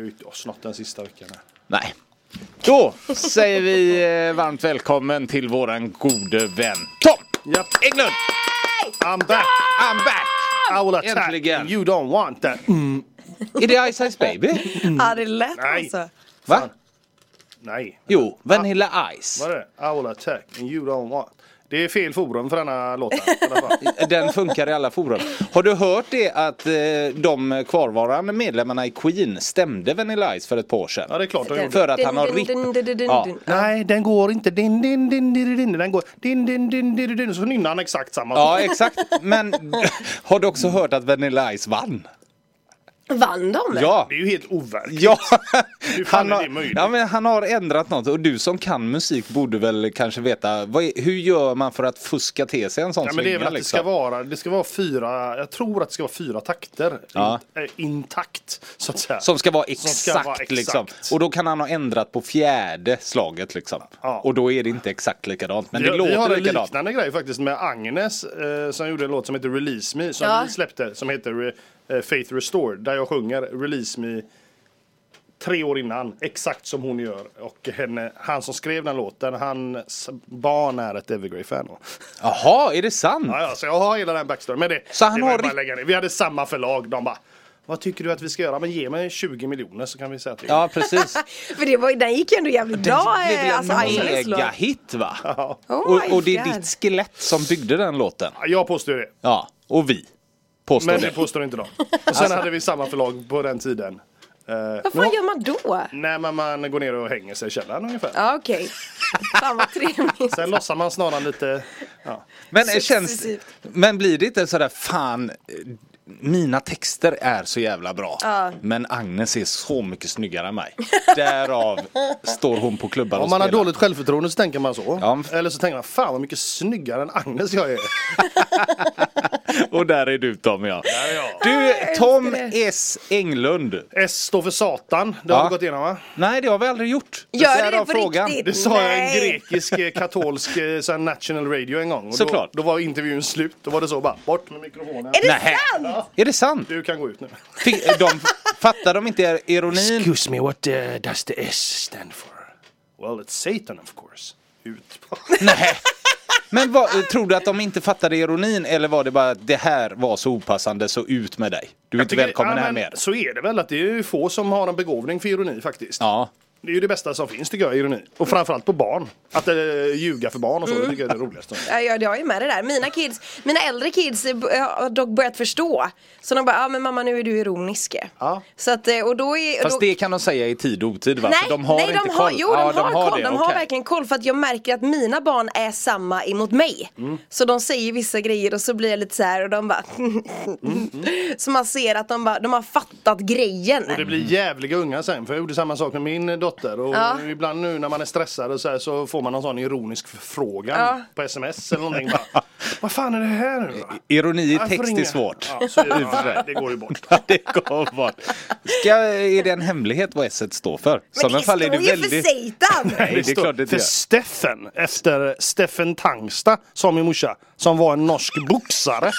ut oss något den sista veckan. Nej. Då säger vi varmt välkommen till våran gode vän Tom Englund. I'm back. I'm back. I will attack. Äntligen. You don't want that. Är det Ice Ice Baby? Ja, det är lätt Nej. alltså. Va? Nej. Jo, Vanilla Ice. Vad är det? I will attack and you don't want. Det är fel forum för denna låten. Den funkar i alla forum. Har du hört det att de kvarvarande medlemmarna i Queen stämde Vanilla Ice för ett par år sedan? Ja, det är klart. För att han har ripp. Nej, den går inte. Din, den går din. Så nynnar han exakt samma. Ja, exakt. Men har du också hört att Vanilla Ice vann? Vann de? Ja. Det är ju helt overkligt. Ja, Hur fan han är det möjligt? men han har ändrat något. Och du som kan musik borde väl kanske veta hur gör man för att fuska till sig en sån Men det är väl slinga, att liksom? det ska vara 4, jag tror att det ska vara 4 takter intakt så att säga. Som ska vara ska vara exakt liksom. exakt. Och då kan han ha ändrat på 4:e slaget liksom. Ja. Och då är det inte exakt likadant. Men det vi låter har en likadant. liknande grej faktiskt med Agnes som gjorde en låt som heter Release Me som vi släppte som heter Faith Restored där jag sjunger Release Me 3 år innan exakt som hon gör och han som skrev den låten hans barn är ett Evergrey-fan. Jaha, är det sant? Ja, så jag har hela den backstory. Men det, Så han det var har bara lägga ner. Vi hade samma förlag. De bara, vad tycker du att vi ska göra? Men ge mig 20 miljoner så kan vi säga till. Ja, precis. För den gick ju ändå jävligt bra. Det blev ju Alltså, en Ice megahit va? Oh och det är God. ditt skelett som byggde den låten. Jag påstår det. Ja, och vi påstår Men det. det påstår inte de. Och sen hade vi samma förlag på den tiden. Vad fan gör man då? När man går ner och hänger sig i källaren ungefär. Ja, okej. Fan vad trevligt. Sen lossar man snarare lite. Ja. Men Successivt. men blir det inte sådär fan mina texter är så jävla bra. Men Agnes är så mycket snyggare än mig. Därav står hon på klubbar och Om man har spelar. dåligt självförtroende så tänker man så. Ja. Eller så tänker man, fan vad mycket snyggare än Agnes jag är. Och där är du Tom, ja. Där är jag. Du, Tom S. Englund. S står för Satan. Det har vi gått igenom va? Nej, det har vi aldrig gjort. Gör det av på frågan. riktigt? Det sa jag en Nej. grekisk katolsk sån national radio en gång. Och Såklart. Då var intervjun slut. Då var det så bara, bort med mikrofonen. Är det Nej. sant? Är det sant? Du kan gå ut nu. Fattar de inte ironin? Excuse me, what does the S stand for? Well, it's Satan of course. Ut. Nej. Men tror du att de inte fattade ironin eller var det bara att det här var så opassande så ut med dig? Du är inte välkommen här mer. Så är det väl att det är ju få som har en begåvning för ironi faktiskt. Ja. Det är ju det bästa som finns tycker jag, ironi. Och framförallt på barn. Att ljuga för barn och så, det tycker jag är det roligaste. Ja, jag är med det där. Mina äldre kids har dock börjat förstå. Så de bara, men mamma nu är du ironisk. Ja. Så att, och då är... Fast det kan de säga i tid och otid va? Nej, För de har inte koll. de har koll. De har okej. verkligen koll för att jag märker att mina barn är samma emot mig. Så de säger vissa grejer och så blir jag lite så här och de bara så man ser att de har fattat grejen. Och det blir jävliga unga sen. För jag gjorde samma sak med min dotter. Och ibland nu när man är stressad och så får man någon sån ironisk förfrågan på sms eller någonting. Bara, vad fan är det här nu va? Ironi i Varför text är ringer? svårt. Ja, så är det. Det går ju bort. Det går bort. Är det en hemlighet vad S står för? Men det står ju för Satan! Nej, det är klart det för inte. Steffen, efter Steffen Tangsta, sa min morsa, som var en norsk boxare.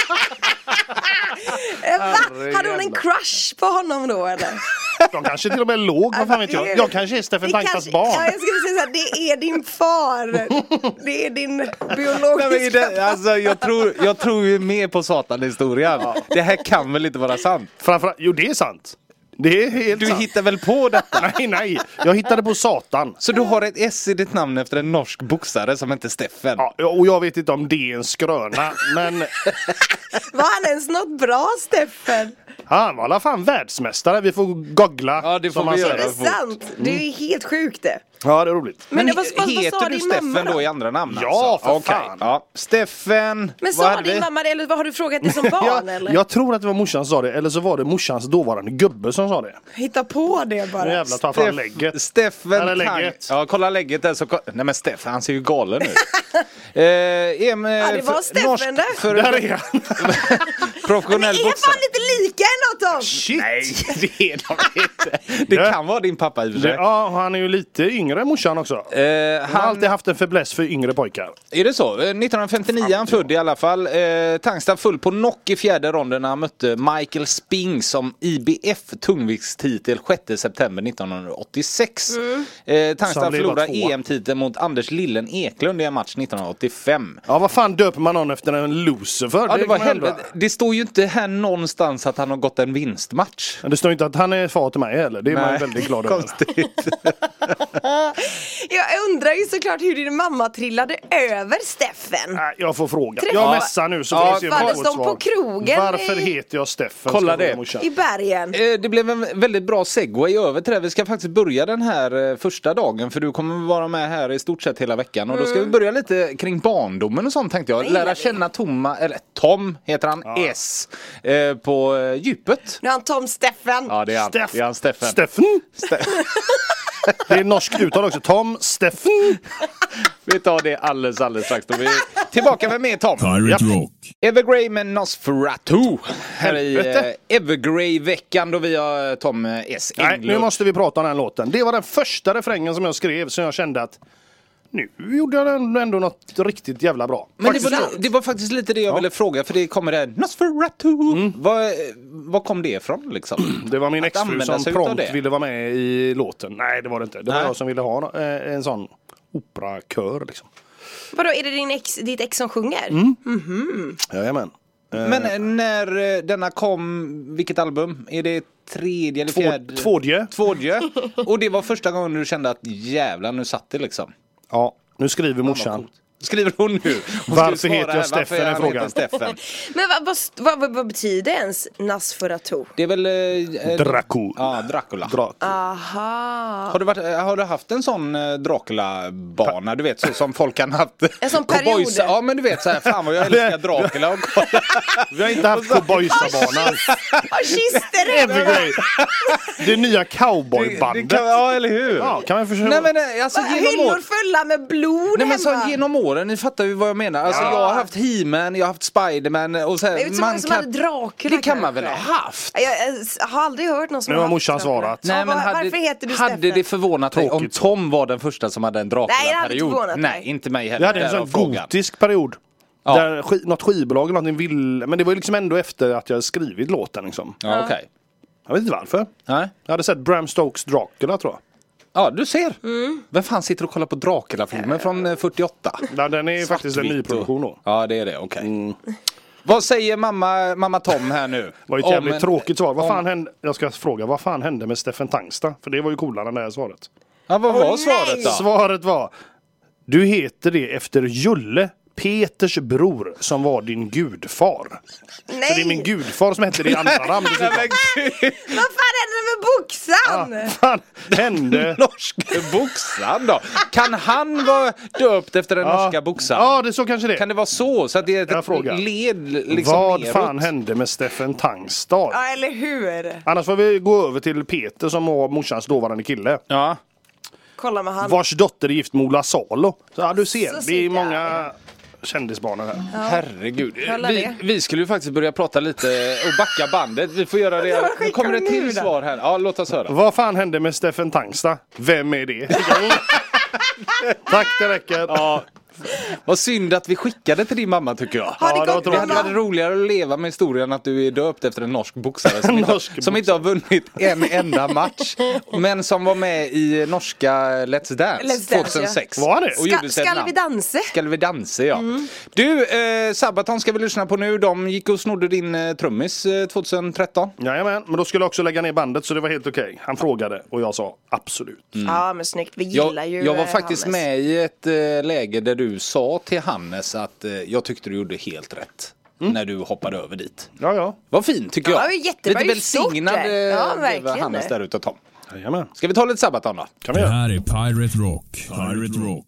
Va? Hade hon en crush på honom då eller? De kanske till och med låg, vad fan vet jag. Jag kanske är Steffen Tangstas barn. Ja, jag skulle säga så här, det är din far. Det är din biologiska Nej, men alltså, jag tror ju mer på Satan-historien. Det här kan väl inte vara sant? Framförallt, jo det är sant. Det är helt Du sant. hittar väl på detta? Nej, jag hittade på Satan. Så du har ett S i ditt namn efter en norsk boxare som heter Steffen? Ja, och jag vet inte om det är en skröna, men Var han ens något bra, Steffen? han var i alla fall världsmästare. Vi får googla. Ja, det får som man vi säger. Är det sant? Det är ju helt sjukt det. Ja, det är roligt. Men vad sa heter du din Steffen mamma då i andra namn? Ja, alltså? för Okej, fan. ja. Steffen, Men vad sa hade din vi? mamma det, eller vad har du frågat det som barn eller? Jag tror att det var morsan som sa det, eller så var det morsans dåvarande gubbe som sa det. Hitta på det bara. Nu jävlar, ta fram lägget. Steffen Eller Tang. lägget. Ja, kolla lägget där så... Nej men Steffen, han ser ju galen ut. Ja, det var Steffen där. Där är han. Men professionell är boxare. fan lite lika ändå Tom. Shit. Nej, det är de inte. Det kan vara din pappa i och för sig. Ja, han är ju lite yngre än morsan också. Han har alltid haft en fäbless för yngre pojkar. Är det så? 1959 är han född i alla fall. Tangstad full på knock i fjärde ronden när han mötte Michael Spinks som IBF tungviktstitel 6 september 1986. Tangstad förlorade EM-titeln mot Anders Lillen Eklund i en match 1985. Ja, vad fan döper man någon efter en loser för? Ja, det var helvete. Det står ju inte här någonstans att han har gått en vinstmatch. Det står inte att han är far till mig heller. Det är man väldigt glad över. Konstigt. Jag undrar ju såklart hur din mamma trillade över Steffen. Nej, jag får fråga. Jag messar nu så får vi se Var om det jag får ett stod på krogen Varför heter jag Steffen? Kolla det. i bergen? Det blev en väldigt bra segway över till det. Vi ska faktiskt börja den här första dagen för du kommer vara med här i stort sett hela veckan. Och då ska vi börja lite kring barndomen och sånt tänkte jag. Lära känna Tom heter han, S på djupet. Nu är han Tom Steffen. Ja, det är han. Det är han Steffen. Steffen? Det är norskt uttal också. Tom Steffen. Vi tar det alldeles strax. Då vi är tillbaka med mer Tom. Pirate Rock. Evergrey med Nosferatu. Här i Evergrey-veckan då vi har Tom S. Englund. Nej, nu måste vi prata om den låten. Det var den första refrängen som jag skrev så jag kände att nu gjorde jag ändå något riktigt jävla bra. Men det var faktiskt lite det jag ville fråga. För det kommer där Nosferatu. Vad kom det ifrån liksom? Det var min exfru som prompt det. ville vara med i låten. Nej, det var det inte. Det var jag som ville ha en sån operakör liksom. Vadå, är det ditt ex som sjunger? Jajamän. Men när denna kom, vilket album? Är det tredje eller fjärde? Tvådje. Och det var första gången du kände att jävlar, nu satt det liksom. Ja, nu skriver morsan. Skriver hon nu? Varför heter jag Steffen är frågan. Men vad betyder ens Nosferatu? Det är väl Dracula. Ja, Dracula. Aha. Har du haft en sån Dracula-bana? Du vet, så som folk kan haft. En sån period. Ja, men du vet så här, fan vad jag älskar Dracula. Och Vi har inte haft cowboysabanan. Kister Evergrey. Det nya cowboybandet. Ja, eller hur? Ja, kan man försöka. Nej, men alltså hyllor fulla med blod Nej, men så hemma. genom åren, ni fattar ju vad jag menar. Alltså jag har haft He-Man, jag har haft Spider-Man och så här, Det är man som hade Dracula. det kan man väl ha haft? Jag har aldrig hört någon som Nu har haft morsan Dracula. svarat. Nej, men varför heter du hade Steffen? det förvånat dig om Tråkigt. Tom var den första som hade en Nej, det hade inte Dracula-period? förvånat mig. Nej, inte mig heller. Vi hade en Därav sån frågan. gotisk period. Ja. Där något skivbolag eller någonting ville. Men det var ju liksom ändå efter att jag skrivit låten liksom. Ja, okej. Jag vet inte varför. Nej. Jag hade sett Bram Stokes Dracula tror jag. Ja, du ser. Vem fan sitter och kollar på Dracula-filmen från 48? Ja, den är faktiskt en nyproduktion då. Ja, det är det, okej. Vad säger mamma Tom här nu? Det var ju ett jävligt tråkigt svar. Vad fan hände? Jag ska fråga, vad fan hände med Steffen Tangstad? För det var ju coolare än det här svaret. Ja, vad var nej! svaret då? Svaret var: du heter det efter Julle, Peters bror, som var din gudfar. Nej. Så det är min gudfar som hette det i andra namn. Nej, men gud. Vad fan hände med boxaren? Fan hände? Norska boxaren då? Kan han vara döpt efter den norska boxaren? Ja, det är så kanske det. Kan det vara så att det är Jag ett frågar. led liksom Vad neråt? fan hände med Steffen Tangstad? Ja, eller hur? Annars får vi gå över till Peter som var morsans dåvarande kille. Ja. Kolla med han. Vars dotter är gift med Ola Salo. Så ja, du ser, Så det är sitter många kändisbarnen här. Herregud. Kolla det. Vi skulle ju faktiskt börja prata lite och backa bandet. Vi får göra det. Nu kommer det till svar här. Ja, låt oss höra. Vad fan hände med Steffen Tangstad? Vem är det? Tack, det räcker. Ja. Vad synd att vi skickade till din mamma tycker jag. Har det Ja, det var gått Det hade bra? varit roligare att leva med historien att du är döpt efter en norsk boxare som, som inte har vunnit en enda match. Men som var med i norska Let's Dance 2006. Var det? Och gjorde sig ett Skall namn. vi dansa? Skall vi dansa, ja. Du, Sabaton ska vi lyssna på nu. De gick och snodde din trummis 2013. Jajamän, men då skulle jag också lägga ner bandet så det var helt okej. Han frågade och jag sa absolut. Ja, men snyggt. Vi gillar ju Jag var faktiskt Hannes. med i ett läge där du sa till Hannes att jag tyckte du gjorde helt rätt. När du hoppade över dit. Ja. Vad fint tycker jag. Ja, det var jättebra. Lite Det är stort välsignad det. Ja, blev verkligen Hannes det. där ute, Tom. Jajamän. Ska vi ta lite Sabaton då? Kan vi Det göra. här är Pirate Rock. Pirate Rock.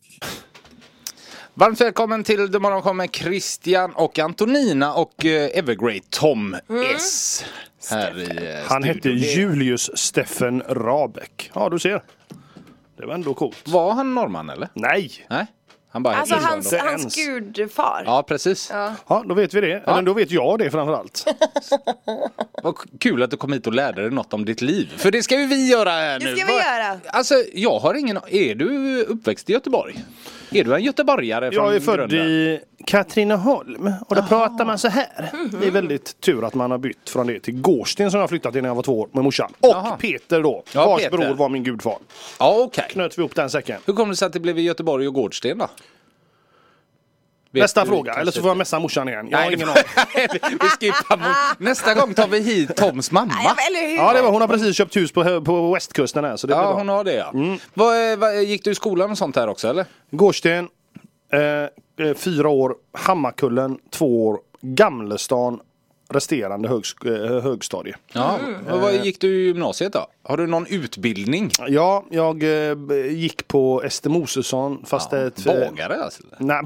Varmt välkommen till The Morgon kommer Christian och Antonina och Evergrey Tom S. Här i Han hette studion. Julius Steffen Rabeck. Ja, du ser. Det var ändå coolt. Var han norrman eller? Nej. Nej. Han bara Alltså helt hans gudfar. Ja, precis. Ja, då vet vi det. Eller då vet jag det framförallt. Vad kul att du kom hit och lärde dig något om ditt liv. För det ska ju vi göra här nu. Det ska vi göra. Alltså, jag har ingen... Är du uppväxt i Göteborg? Är du en göteborgare från Jag är född grunden? i Katrineholm och då pratar man så här. Det är väldigt tur att man har bytt från det till Gårdsten som jag flyttat till när jag var 2 år med morsan. Och Jaha. Peter då, Ja, vars Peter. bror var min gudfar. Ja, okej. Knöt vi ihop den säcken. Hur kom det sig att det blev i Göteborg och Gårdsten då? Vet Nästa du fråga, kanske eller så får jag messa morsan igen. Jag har ingen Nej, aning. vi skippar. Nästa gång tar vi hit Toms mamma. Eller hur? Ja, det var, hon har precis köpt hus på västkusten här, så det blir Ja, bra. hon har det, ja. Gick du i skolan och sånt här också, eller? Gårdsten, 4 år, Hammarkullen 2 år, Gamlestan resterande högstadie. Ja. Och vad gick du i gymnasiet då? Har du någon utbildning? Ja, jag gick på Ester Mosesson fast Bagare alltså? Nej.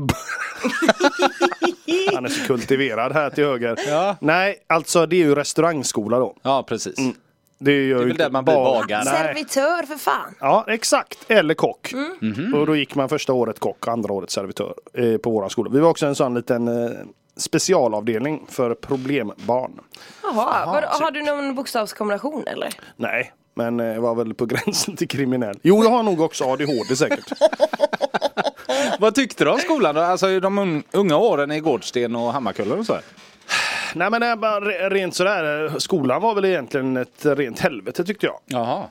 Han är så kultiverad här till höger. Ja. Nej, alltså det är ju restaurangskola då. Ja, precis. Det är väl där man blir bagare. Servitör för fan. Ja, exakt. Eller kock. Och då gick man första året kock och andra året servitör på våran skola. Vi var också en sån liten specialavdelning för problembarn. Jaha, har du någon bokstavskombination eller? Nej, men jag var väl på gränsen till kriminell. Jo, jag har nog också ADHD säkert. Vad tyckte du om skolan då? Alltså de unga åren i Gårdsten och Hammarkullen och så här? Nej, men det är bara rent sådär. Skolan var väl egentligen ett rent helvete tyckte jag. Jaha.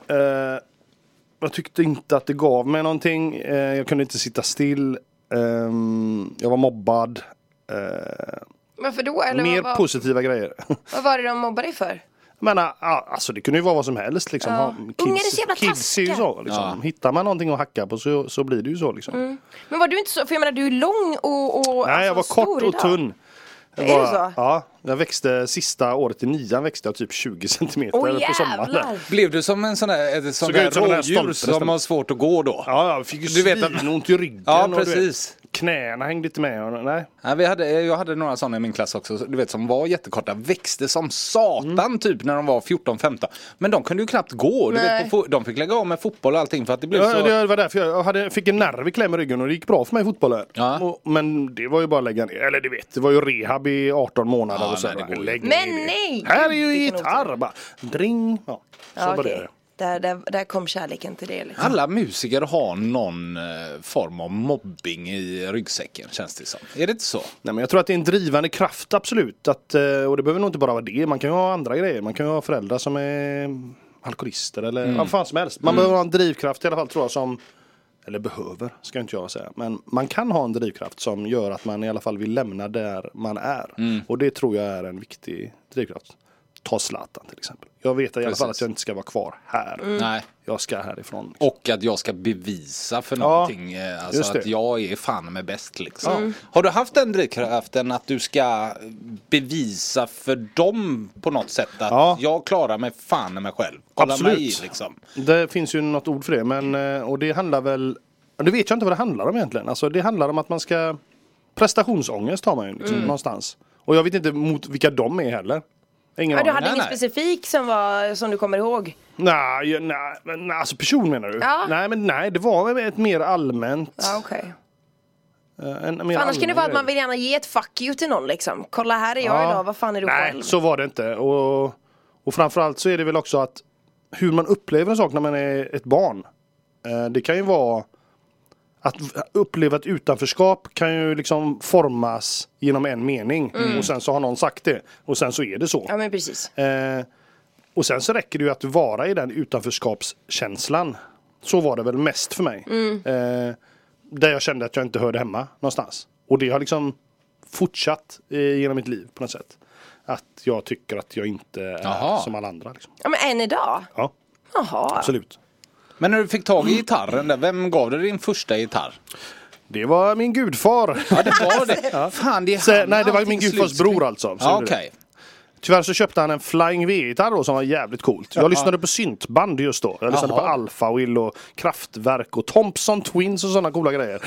Jag tyckte inte att det gav mig någonting. Jag kunde inte sitta still. Jag var mobbad. Varför då? Eller Mer positiva grejer. vad var det de mobbade dig för? Men alltså det kunde ju vara vad som helst liksom. Ja. Ungar är så jävla Kids är ju så liksom. Ja. Hittar man någonting att hacka på så blir det ju så liksom. Men var du inte så, för jag menar du är lång och Nej, jag var stor kort och idag. tunn. Är det så? Ja, jag växte sista året i 9 växte jag typ 20 centimeter på sommaren. jävlar! Blev du som en sån där ut som en rådjur stolpe som nästan. har svårt att gå då? Ja, jag fick ju Du vet att- ont i ryggen. Ja, och du vet, precis. knäna hängde inte med. Nej. Nej, jag hade några sådana i min klass också, du vet, som var jättekorta, växte som satan typ när de var 14-15. Men de kunde ju knappt gå, du vet, de fick lägga av med fotboll och allting för att det blev Ja, så... det var därför jag fick en nerv i kläm i ryggen och det gick bra för mig i fotbollen. Ja. Men det var ju bara att lägga ner. Eller du vet, det var ju rehab i 18 månader Ja, och så. nej, det går ju. Lägg Men ner det. nej! Här är ju Vilken gitarr bara. Dring. Ja, så Ja, var okej. det. Där kom kärleken till det liksom. Alla musiker har någon form av mobbing i ryggsäcken, känns det som. Är det inte så? Nej, men jag tror att det är en drivande kraft, absolut. Och det behöver nog inte bara vara det. Man kan ju ha andra grejer. Man kan ju ha föräldrar som är alkoholister eller vad fan som helst. Man behöver ha en drivkraft i alla fall, tror jag, som... Eller behöver, ska inte jag säga. Men man kan ha en drivkraft som gör att man i alla fall vill lämna där man är. Och det tror jag är en viktig drivkraft. Ta Zlatan till exempel. Jag vet i alla fall att jag inte ska vara kvar här. Nej. Jag ska härifrån. Och att jag ska bevisa för någonting. Alltså just det. att jag är fan med bäst liksom. Har du haft den drivkraften att du ska bevisa för dem på något sätt att jag klarar mig fan med mig själv? Kolla Absolut. mig liksom. Det finns ju något ord för det. Men, och det handlar väl... Det vet jag inte vad det handlar om egentligen. Alltså, det handlar om att man ska... Prestationsångest har man ju liksom, någonstans. Och jag vet inte mot vilka de är heller. Ingen Ja, du aning. hade ingen specifik som du kommer ihåg? Nej, alltså person menar du? Ja. Nej, det var ett mer allmänt... Ja, okej. Annars Annars kan det vara att man vill gärna ge ett fuck you till någon liksom. Kolla, här är jag idag, vad fan är du Nej, själv? så var det inte. Och framförallt så är det väl också att hur man upplever en sak när man är ett barn. Det kan ju vara att uppleva ett utanförskap kan ju liksom formas genom en mening. Och sen så har någon sagt det. Och sen så är det så. Ja, men precis. Och sen så räcker det ju att vara i den utanförskapskänslan. Så var det väl mest för mig. Där jag kände att jag inte hörde hemma någonstans. Och det har liksom fortsatt genom mitt liv på något sätt. Att jag tycker att jag inte är som alla andra. Liksom. Ja, men än idag? Ja, Jaha. absolut. Men när du fick tag i gitarren där, vem gav dig din första gitarr? Det var min gudfar. Ja, det var det. Fan, det är Så, han, nej, det var allting min gudfars slutspringer. bror alltså. Så Ja, gjorde det. okej. Tyvärr så köpte han en Flying V-gitarr då som var jävligt coolt. Jag lyssnade på syntband just då. Jag lyssnade på Alpha Will och Kraftwerk och Thompson Twins och sådana coola grejer.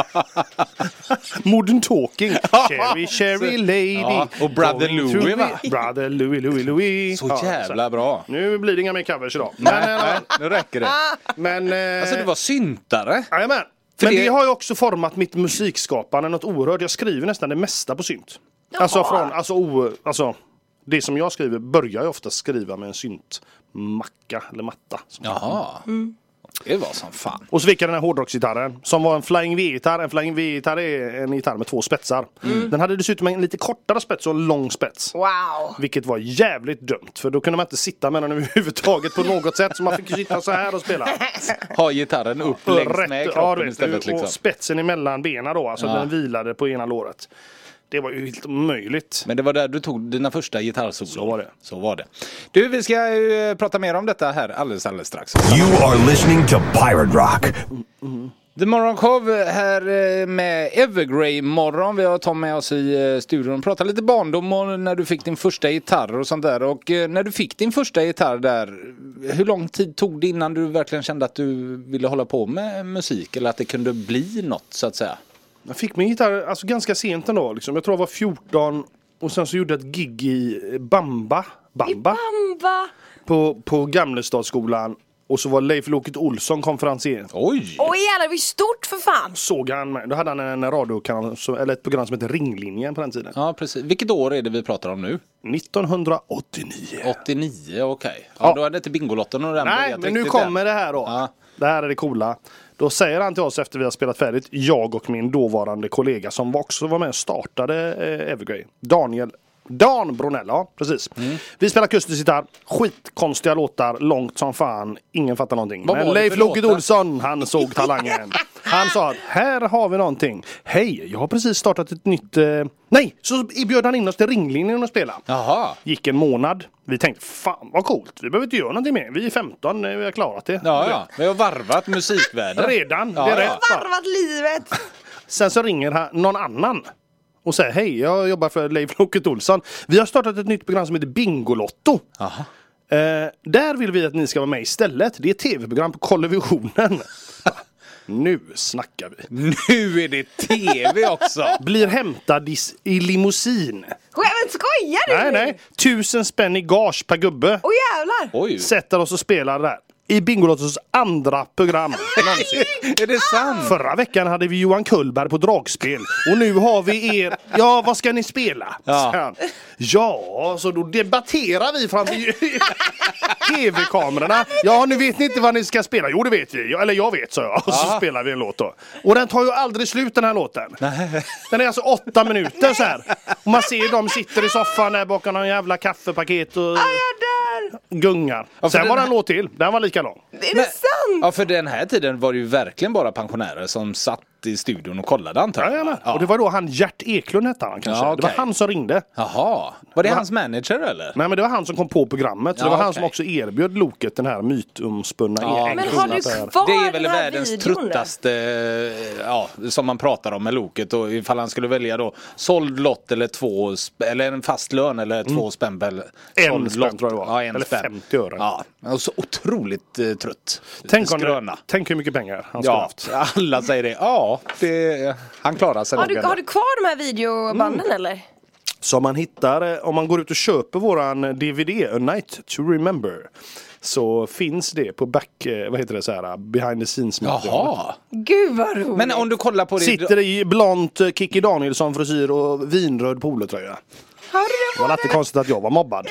Modern Talking. Cherry, Cherry Lady. Ja, och Brother Going through Louie, va? it. Brother Louie. Så jävla bra. Nu blir det inga mer covers idag. Men, Nu räcker det. men Alltså du var syntare. jajamän. Men det har ju också format mitt musikskapande något oerhört. Jag skriver nästan det mesta på synt. Alltså det som jag skriver börjar jag ofta skriva med en syntmacka eller matta. Jaha. Det var som fan. Och så fick jag den här hårdrocksgitarren som var en Flying V-gitarr. En Flying V-gitarr är en gitarr med 2 spetsar. Den hade dessutom en lite kortare spets och en lång spets. Wow. Vilket var jävligt dumt. För då kunde man inte sitta med den överhuvudtaget på något sätt. Så man fick sitta så här och spela. Ha gitarren upp längs med kroppen istället. Och spetsen emellan benen då. Alltså den vilade på ena låret. Det var ju helt omöjligt. Men det var där du tog dina första gitarrsolon. Så var det. Du, vi ska ju prata mer om detta här alldeles strax. You are listening to Pirate Rock. The Morgonkov här med Evergrey morgon. Vi har tagit med oss i studion och pratat lite barndom och när du fick din första gitarr och sånt där. Och när du fick din första gitarr där, hur lång tid tog det innan du verkligen kände att du ville hålla på med musik? Eller att det kunde bli något så att säga? Jag fick min gitarr alltså ganska sent ändå. Liksom. Jag tror jag var 14 och sen så gjorde jag ett gig i Bamba. På Gamlestadsskolan. Och så var Leif Loket Olsson konferencier. Oj jävlar, det är stort för fan. Såg han med. Då hade han en radiokanal, eller ett program som heter Ringlinjen på den tiden. Ja, precis. Vilket år är det vi pratar om nu? 1989. 89, okej. Ja, då är det inte Bingolotten och den. Nej, men nu kommer det här då. Ja. Det här är det coola. Då säger han till oss efter vi har spelat färdigt, jag och min dåvarande kollega som också var med och startade Evergrey, Dan Bronell, ja precis. Vi spelar akustisk gitarr, skitkonstiga låtar, långt som fan, ingen fattar någonting. Men Leif Loket Olsson, han såg talangen. Han sa att här har vi någonting. Hej, jag har precis startat ett nytt... Nej, så bjöd han in oss till Ringlinjen och spela. Jaha. Gick en månad. Vi tänkte, fan vad coolt. Vi behöver inte göra någonting mer. Vi är 15, vi har klarat det. Ja. Vi har varvat musikvärlden. Redan, det är rätt. Varvat livet. Sen så ringer han någon annan och säger, hej, jag jobbar för Leif Loket Olsson. Vi har startat ett nytt program som heter Bingolotto. Aha. Där vill vi att ni ska vara med istället. Det är ett tv-program på Kollevisionen. Nu snackar vi. Nu är det tv också. Blir hämtad i limousin. Men skojar du? Nej. 1000 spänn i gage per gubbe. Åh jävlar. Oj. Sätter oss och spelar där. I Bingolottos andra program. Är det sant? Förra veckan hade vi Johan Kullberg på dragspel. Och nu har vi er. Ja, vad ska ni spela? Ja, så då debatterar vi framför tv-kamerorna. Ja, nu vet ni inte vad ni ska spela. Jo, det vet vi. Eller jag vet, så jag. Och så spelar vi en låt då. Och den tar ju aldrig slut, den här låten. Den är alltså 8 minuter så här. Och man ser dem sitter i soffan där bakom någon jävla kaffepaket och gungar. Sen var det en låt till. Den var lika lång. Är det sant? Ja, för den här tiden var det ju verkligen bara pensionärer som satt i studion och kollade, antar jag. Ja. Och det var då han Gert Eklund hette han kanske. Ja, okay. Det var han som ringde. Jaha. Var det hans manager eller? Nej, men det var han som kom på programmet. Så det var han som också erbjöd Loket den här mytomspunna Men har du kvar det är väl den här världens videon truttaste som man pratar om med Loket. Och ifall han skulle välja då såld lott eller en fast lön eller 2 spänn per en spänn tror jag det var. Ja, eller 50 öre. Ja, och så otroligt trött. Tänk hur mycket pengar han skulle haft. Alla säger det. Ja, han klarar sig. Har du kvar de här videobanden eller? Som man hittar om man går ut och köper våran DVD A Night to Remember. Så finns det på behind the scenes material. Jaha. Gud vad roligt. Men om du kollar på det. Sitter i blont Kikki Danielsson frisyr och vinröd polotröja. Det var inte konstigt att jag var mobbad.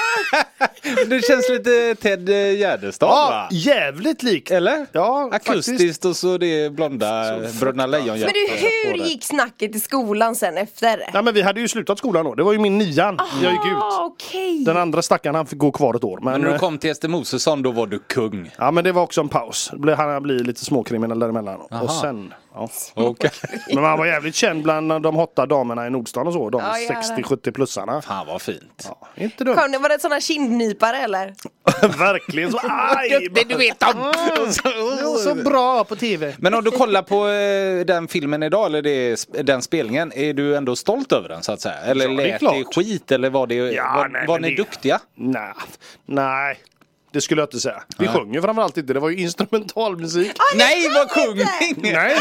Det känns lite Ted Gärdestad, va? Jävligt likt. Eller? Ja, akustiskt faktiskt. Och så det blonda Bröderna Lejonhjärta. Men hur gick snacket i skolan sen efter? Nej, men vi hade ju slutat skolan då. Det var ju min 9:an. Jag gick ut. Okay. Den andra stackaren, han fick gå kvar ett år. Men när du kom till Ester Mosesson, då var du kung. Ja, men det var också en paus. Han blev lite småkriminell däremellan. Aha. Och sen... Ja. Okay. Men man var jävligt känd bland de hotta damerna i Nordstan och så. De 60-70-plussarna. Fan vad fint. Ja, inte dumt. Var det sådana kindnypare eller? Verkligen så. Aj! Du vet så bra på tv. Men om du kollar på den filmen idag, eller den spelningen, är du ändå stolt över den så att säga? Eller lät det skit, eller var det var ni duktiga? Nej. Det skulle jag inte säga. Vi sjöng ju framförallt inte. Det var ju instrumentalmusik. Nej, vad sjöng ni? Nej.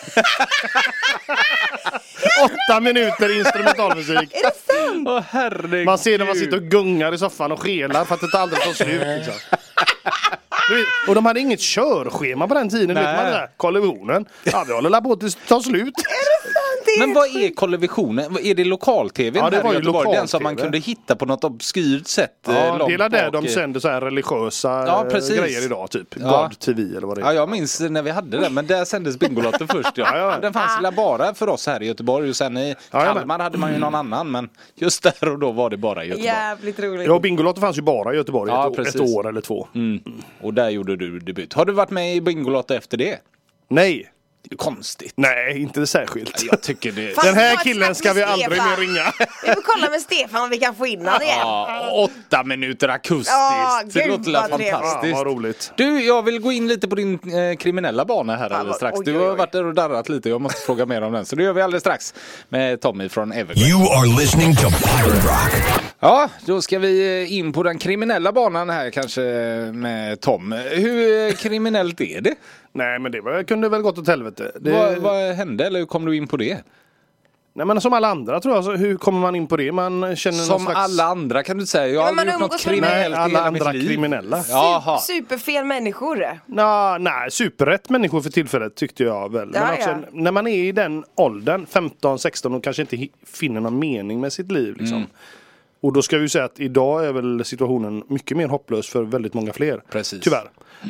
8 minuter instrumentalmusik. Är det sant? Åh, herregud. Man ser när man sitter och gungar i soffan och skelar för att det aldrig tar slut. Liksom. Och de hade inget körschema på den tiden. Vet man där, kollisionen. Ja, vi håller på att det tar slut. Men vad är kollisionen? Är det lokal-tv? Ja, det var ju lokal-tv. Den som man kunde hitta på något obskyrt sätt. Ja, hela där de sände så här religiösa grejer idag, typ. God TV eller vad det är. Ja, jag minns när vi hade det, men där sändes Bingolotten först. Ja. Den fanns bara för oss här i Göteborg och sen i Kalmar hade man ju någon annan, men just där och då var det bara i Göteborg. Jävligt roligt. Ja, Bingolotten fanns ju bara i Göteborg ett år eller 2. Och där gjorde du debut. Har du varit med i Bingolotten efter det? Nej. Det är konstigt. Nej, inte särskilt. Jag tycker det. Den här killen ska vi aldrig mer ringa. Vi får kolla med Stefan om vi kan få in det igen. Ja, 8 minuter akustiskt. Det låter fantastiskt. Vad roligt. Du, jag vill gå in lite på din kriminella bana här alldeles strax. Du har varit där och darrat lite. Jag måste fråga mer om den. Så det gör vi alldeles strax med Tommy från Evergreen. You are listening to Pirate Rock. Ja, då ska vi in på den kriminella banan här kanske med Tom. Hur kriminellt är det? Nej, men det kunde väl gått åt helvete. Vad hände eller hur kom du in på det? Nej, men som alla andra tror jag. Så hur kommer man in på det? Man känner som någon slags... alla andra kan du säga. Jag har aldrig gjort något kriminellt i alla hela mitt andra liv. kriminella. Superfel människor. Nej, superrätt människor för tillfället tyckte jag väl. Ja, men också, när man är i den åldern, 15-16 och kanske inte finner någon mening med sitt liv liksom. Och då ska vi ju säga att idag är väl situationen mycket mer hopplös för väldigt många fler. Precis. Tyvärr.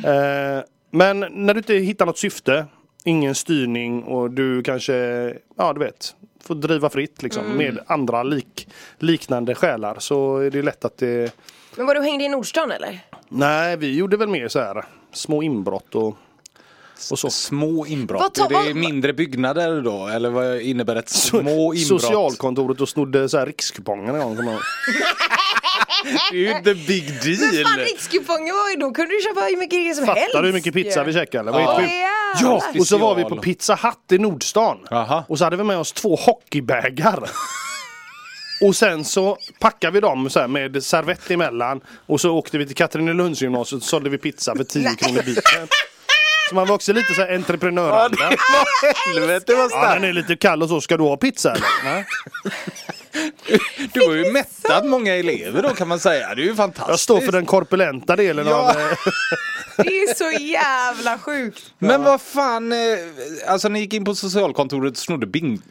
Men när du inte hittar något syfte, ingen styrning och du kanske, du vet, får driva fritt liksom, med andra liknande själar, så är det lätt att det... Men var du hängde i Nordstan eller? Nej, vi gjorde väl mer så här små inbrott och så. Små inbrott? Är det mindre byggnader då? Eller vad innebär ett små inbrott? Socialkontoret och snodde så här rikskuponger en gång. Det är ju inte big deal. Men fan, rikskuponger var ju då kunde du köpa hur mycket grejer som helst. Fattar du hur mycket pizza vi käkade? Ja, och så var vi på Pizza Hut i Nordstan. Och så hade vi med oss 2 hockeybägar. Och sen så packade vi dem så här med servett emellan. Och så åkte vi till Katrinelundsgymnasiet och sålde vi pizza för 10 kronor biten. Så man var också lite så här entreprenöranda. Helvete vad starkt. Den är lite kall och så. Ska du ha pizza eller? Nej. Du har ju mättat många elever då kan man säga. Det är ju fantastiskt. Jag står för den korpulenta delen av... Det är så jävla sjukt. Men vad fan, alltså ni gick in på socialkontoret och snodde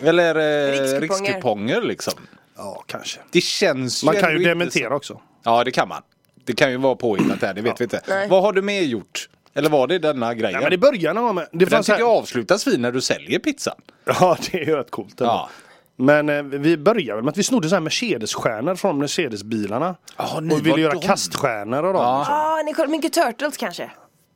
rikskuponger liksom. Ja, kanske. Det känns ju... Man kan ju dementera också. Ja, det kan man. Det kan ju vara påhittat här, det vet vi inte. Nej. Vad har du mer gjort? Eller var det denna grejen? Ja, men i början var med. Den tycker jag avslutas fint när du säljer pizzan. Ja, det är ju rätt coolt. Ja. Men vi började med att vi snodde så här Mercedes-stjärnor från Mercedes-bilarna. Och ville göra kaststjärnor av dem. Ni kollade mycket Turtles kanske?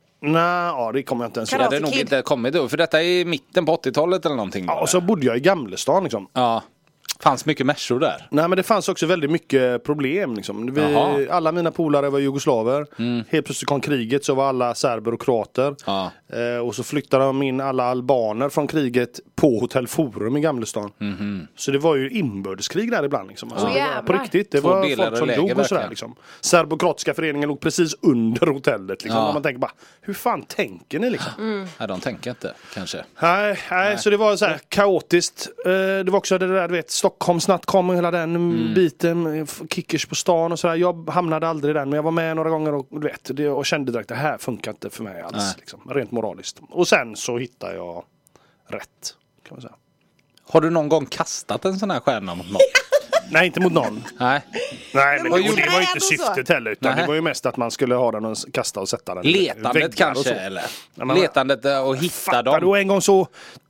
Nej, det kommer jag inte ens Det hade nog inte kommit då, för detta är mitten på 80-talet eller någonting. Ja, och så bodde jag i Gamlestan liksom. Ja. Fanns mycket människor där. Nej, men det fanns också väldigt mycket problem liksom. Alla mina polare var jugoslaver. Helt plötsligt kom kriget, så var alla serber och kroater. Och så flyttade de in alla albaner från kriget på Hotell Forum i Gamlestan. Så det var ju inbördeskrig där ibland liksom. Alltså, på riktigt, det var folk som dog och sådär liksom. Serbokroatiska föreningen låg precis under hotellet liksom. Och man tänker bara, hur fan tänker ni liksom? Nej, de tänker inte, kanske. Nej, så det var så här kaotiskt. Det var också det där, du vet, Stockholm snabbt kom och hela den biten, kickers på stan och sådär. Jag hamnade aldrig där, men jag var med några gånger och du vet, och kände direkt att det här funkar inte för mig alls liksom, rent moraliskt. Och sen så hittade jag rätt, kan man säga. Har du någon gång kastat en sån här stjärna mot någon? Nej, inte mot någon. Nej, men det var ju inte syftet heller, utan det var ju mest att man skulle ha den och kasta och sätta den. Letandet kanske, eller? Letandet och hitta dem. Och en gång så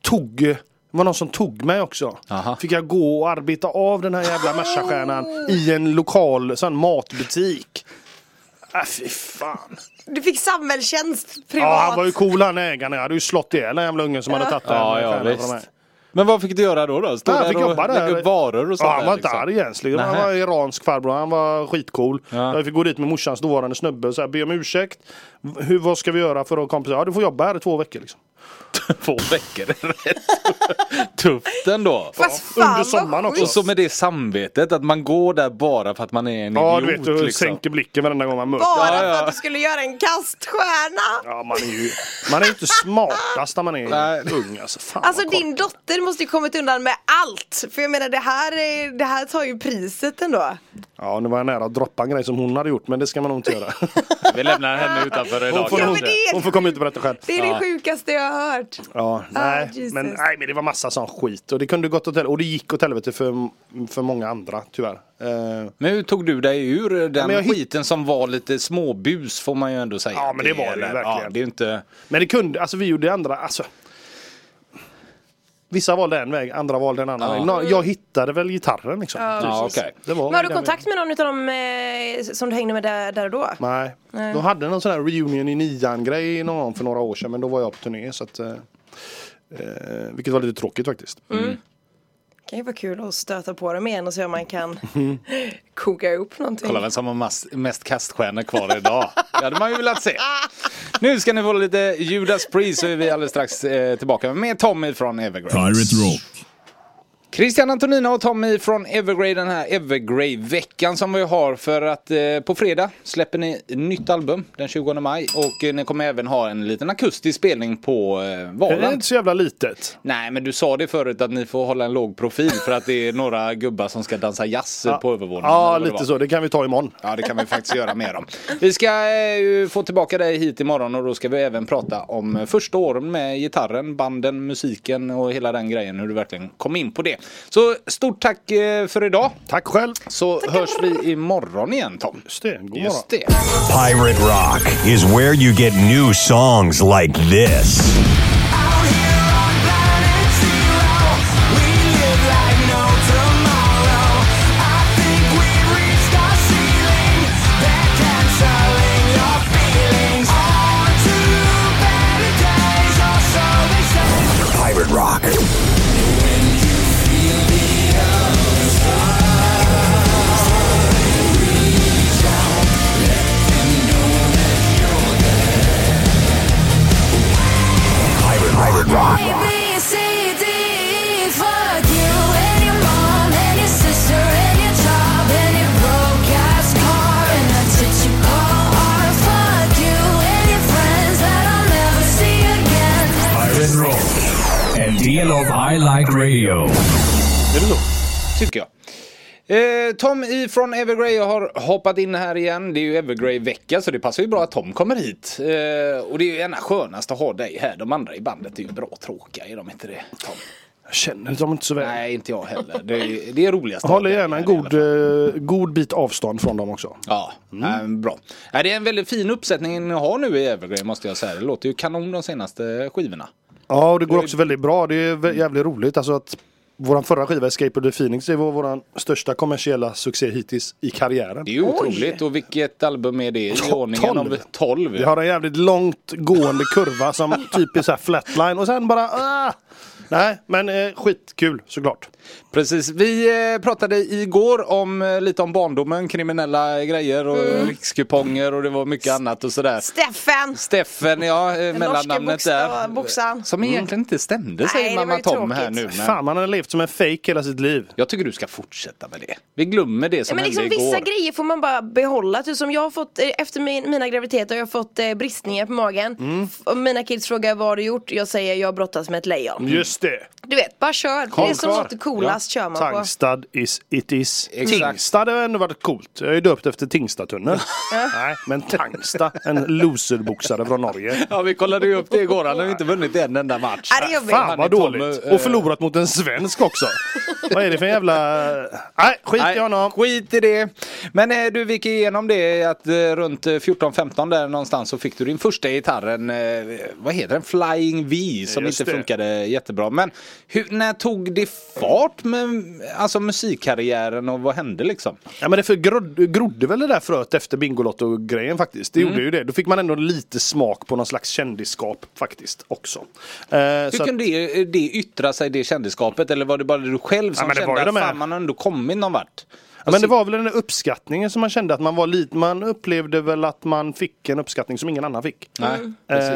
det var någon som tog mig också. Fick jag gå och arbeta av den här jävla Merca-stjärnan i en lokal sån matbutik. Fy fan. Du fick samhällstjänst privat. Ja, han var ju cool, han ägaren. Jag hade ju slått ihjäl den jävla ungen som hade tagit den. Men vad fick du göra då? Stod jag fick jobba där. Lägga upp varor och sånt. Han var inte arg egentligen. Han var iransk farbror. Han var skitcool. Jag fick gå dit med morsans dåvarande snubbe och så här, be om ursäkt. Vad ska vi göra för att kompensera? Ja, du får jobba här i 2 veckor liksom. 2 veckor är rätt tufft ändå. Fast Ja, fan under sommaren vad också. Och så med det samvetet att man går där bara för att man är en Ja, idiot. du vet, du liksom. sänker blicken varenda gång man möter. Bara Ja, för ja. att du skulle göra en kaststjärna. Ja, man är ju inte smartast när man är Nej. ung. Alltså, fan Alltså vad din dotter måste ju kommit undan med allt. För jag menar det här tar ju priset ändå. Ja, nu var jag nära att droppa en grej som hon hade gjort, men det ska man nog inte göra. Vi lämnar henne utanför idag. Hon får, Ja, nog- men det- hon får komma ut och berätta själv. Det är det sjukaste jag har hört. Ja, nej, Jesus. men det var massa sån skit. Och det kunde gått åt helvete. Och det gick åt helvete för många andra, tyvärr. Men hur tog du dig ur den men jag skiten som var lite småbus får man ju ändå säga. Ja, men det var det ju eller? verkligen. Ja, det är ju inte... Men det kunde, alltså vi gjorde andra, alltså. Vissa valde en väg, andra valde en annan väg. Jag hittade väl gitarren liksom. Ja, okej. Det var Men har du den kontakt med någon av dem som du hängde med där och då? vägen. Nej. De hade någon sån här reunion i 9-grej någon gång för några år sedan, men då var jag på turné så att vilket var lite tråkigt faktiskt. Det kan ju vara kul att stöta på dem igen och se om man kan koka upp någonting. Kolla vem som har mest kaststjärnor kvar idag. Det hade man ju velat se. Nu ska ni få lite Judas Priest så är vi alldeles strax tillbaka med Tommy från Evergrey. Pirate Rock. Christian Antonina och Tommy från Evergrey, den här Evergrey-veckan som vi har för att på fredag släpper ni nytt album den 20 maj och ni kommer även ha en liten akustisk spelning på Det Valand. är inte så jävla litet. Nej, men du sa det förut att ni får hålla en låg profil för att det är några gubbar som ska dansa jazz på övervåningen. Ja, eller vad det lite var. så. Det kan vi ta imorgon. Ja, det kan vi faktiskt göra mer om. Vi ska få tillbaka dig hit imorgon och då ska vi även prata om första åren med gitarren, banden, musiken och hela den grejen, hur du verkligen kom in på det. Så stort tack för idag. Tack själv. Så hörs vi imorgon igen, Tom. Just det, god morgon. Just det. Pirate Rock is where you get new songs like this. Pirate Rock. Pirate Rock. Pirate Rock. En del av I Like Radio. Är det så? Tycker jag. Tom från Evergrey har hoppat in här igen. Det är ju Evergrey-vecka så det passar ju bra att Tom kommer hit. Och det är ju gärna skönast att ha dig här. De andra i bandet är ju bra tråkiga, är de inte det, Tom? Jag känner dem inte så väl. Nej, inte jag heller. Det är roligast. Jag håller gärna en god bit avstånd från dem också. Ja, bra. Det är en väldigt fin uppsättning ni har nu i Evergrey måste jag säga. Det låter ju kanon de senaste skivorna. Ja, och det går också väldigt bra. Det är jävligt roligt. Alltså att vår förra skiva, Escape of the Phoenix, det var vår största kommersiella succé hittills i karriären. Det är ju otroligt. Och vilket album är det i ordningen? 12. 12. Vi har en jävligt långt gående kurva som typ är så här flatline och sen bara nej, men skitkul såklart. Precis, vi pratade igår om lite om barndomen, kriminella grejer och rikskuponger och det var mycket annat och sådär. Steffen, ja, mellannamnet där. Boxaren. Som egentligen inte stämde, säger Nej, det var mamma ju Tom här tråkigt. nu. Men Fan, man har levt som en fake hela sitt liv. jag tycker du ska fortsätta med det. Vi glömmer det Ja, som men hände liksom igår. vissa grejer får man bara behålla. Typ som jag har fått, efter mina graviditeter har jag fått bristningar på magen. Och mina kids frågar vad har du gjort? Jag säger jag brottas med ett lejon. Just det. Du vet, bara kör. Det som kvar. låter coolast kör man på. Tangstad is it is. Exakt. Tingstad har ändå varit coolt. Jag är ju döpt efter Tingstadtunneln. Nej, men Tangstad, en loserboxare från Norge. Ja, vi kollade ju upp det igår. Han har ju inte vunnit en enda match. Ja, det gör vi. Fan Han vad är Tom, dåligt. Och förlorat mot en svensk också. Vad är det för en jävla... Nej, skit i honom. Skit i det. Men du, vi gick igenom det att runt 14-15 där någonstans så fick du din första gitarren, vad heter den? Flying V som Just inte det. funkade jättebra. Men när tog det fart med alltså musikkarriären och vad hände liksom? Ja, men det grodde väl det där fröet efter Bingolotto-grejen faktiskt. Det gjorde ju det. Då fick man ändå lite smak på någon slags kändisskap faktiskt också. Hur Så kunde det yttra sig, det kändisskapet? Eller var det bara du själv som men det var kände ju att de här- fan, man har ändå kommit någon vart? Ja, men det var väl den där uppskattningen som man kände att man var lite... Man upplevde väl att man fick en uppskattning som ingen annan fick. Nej, precis.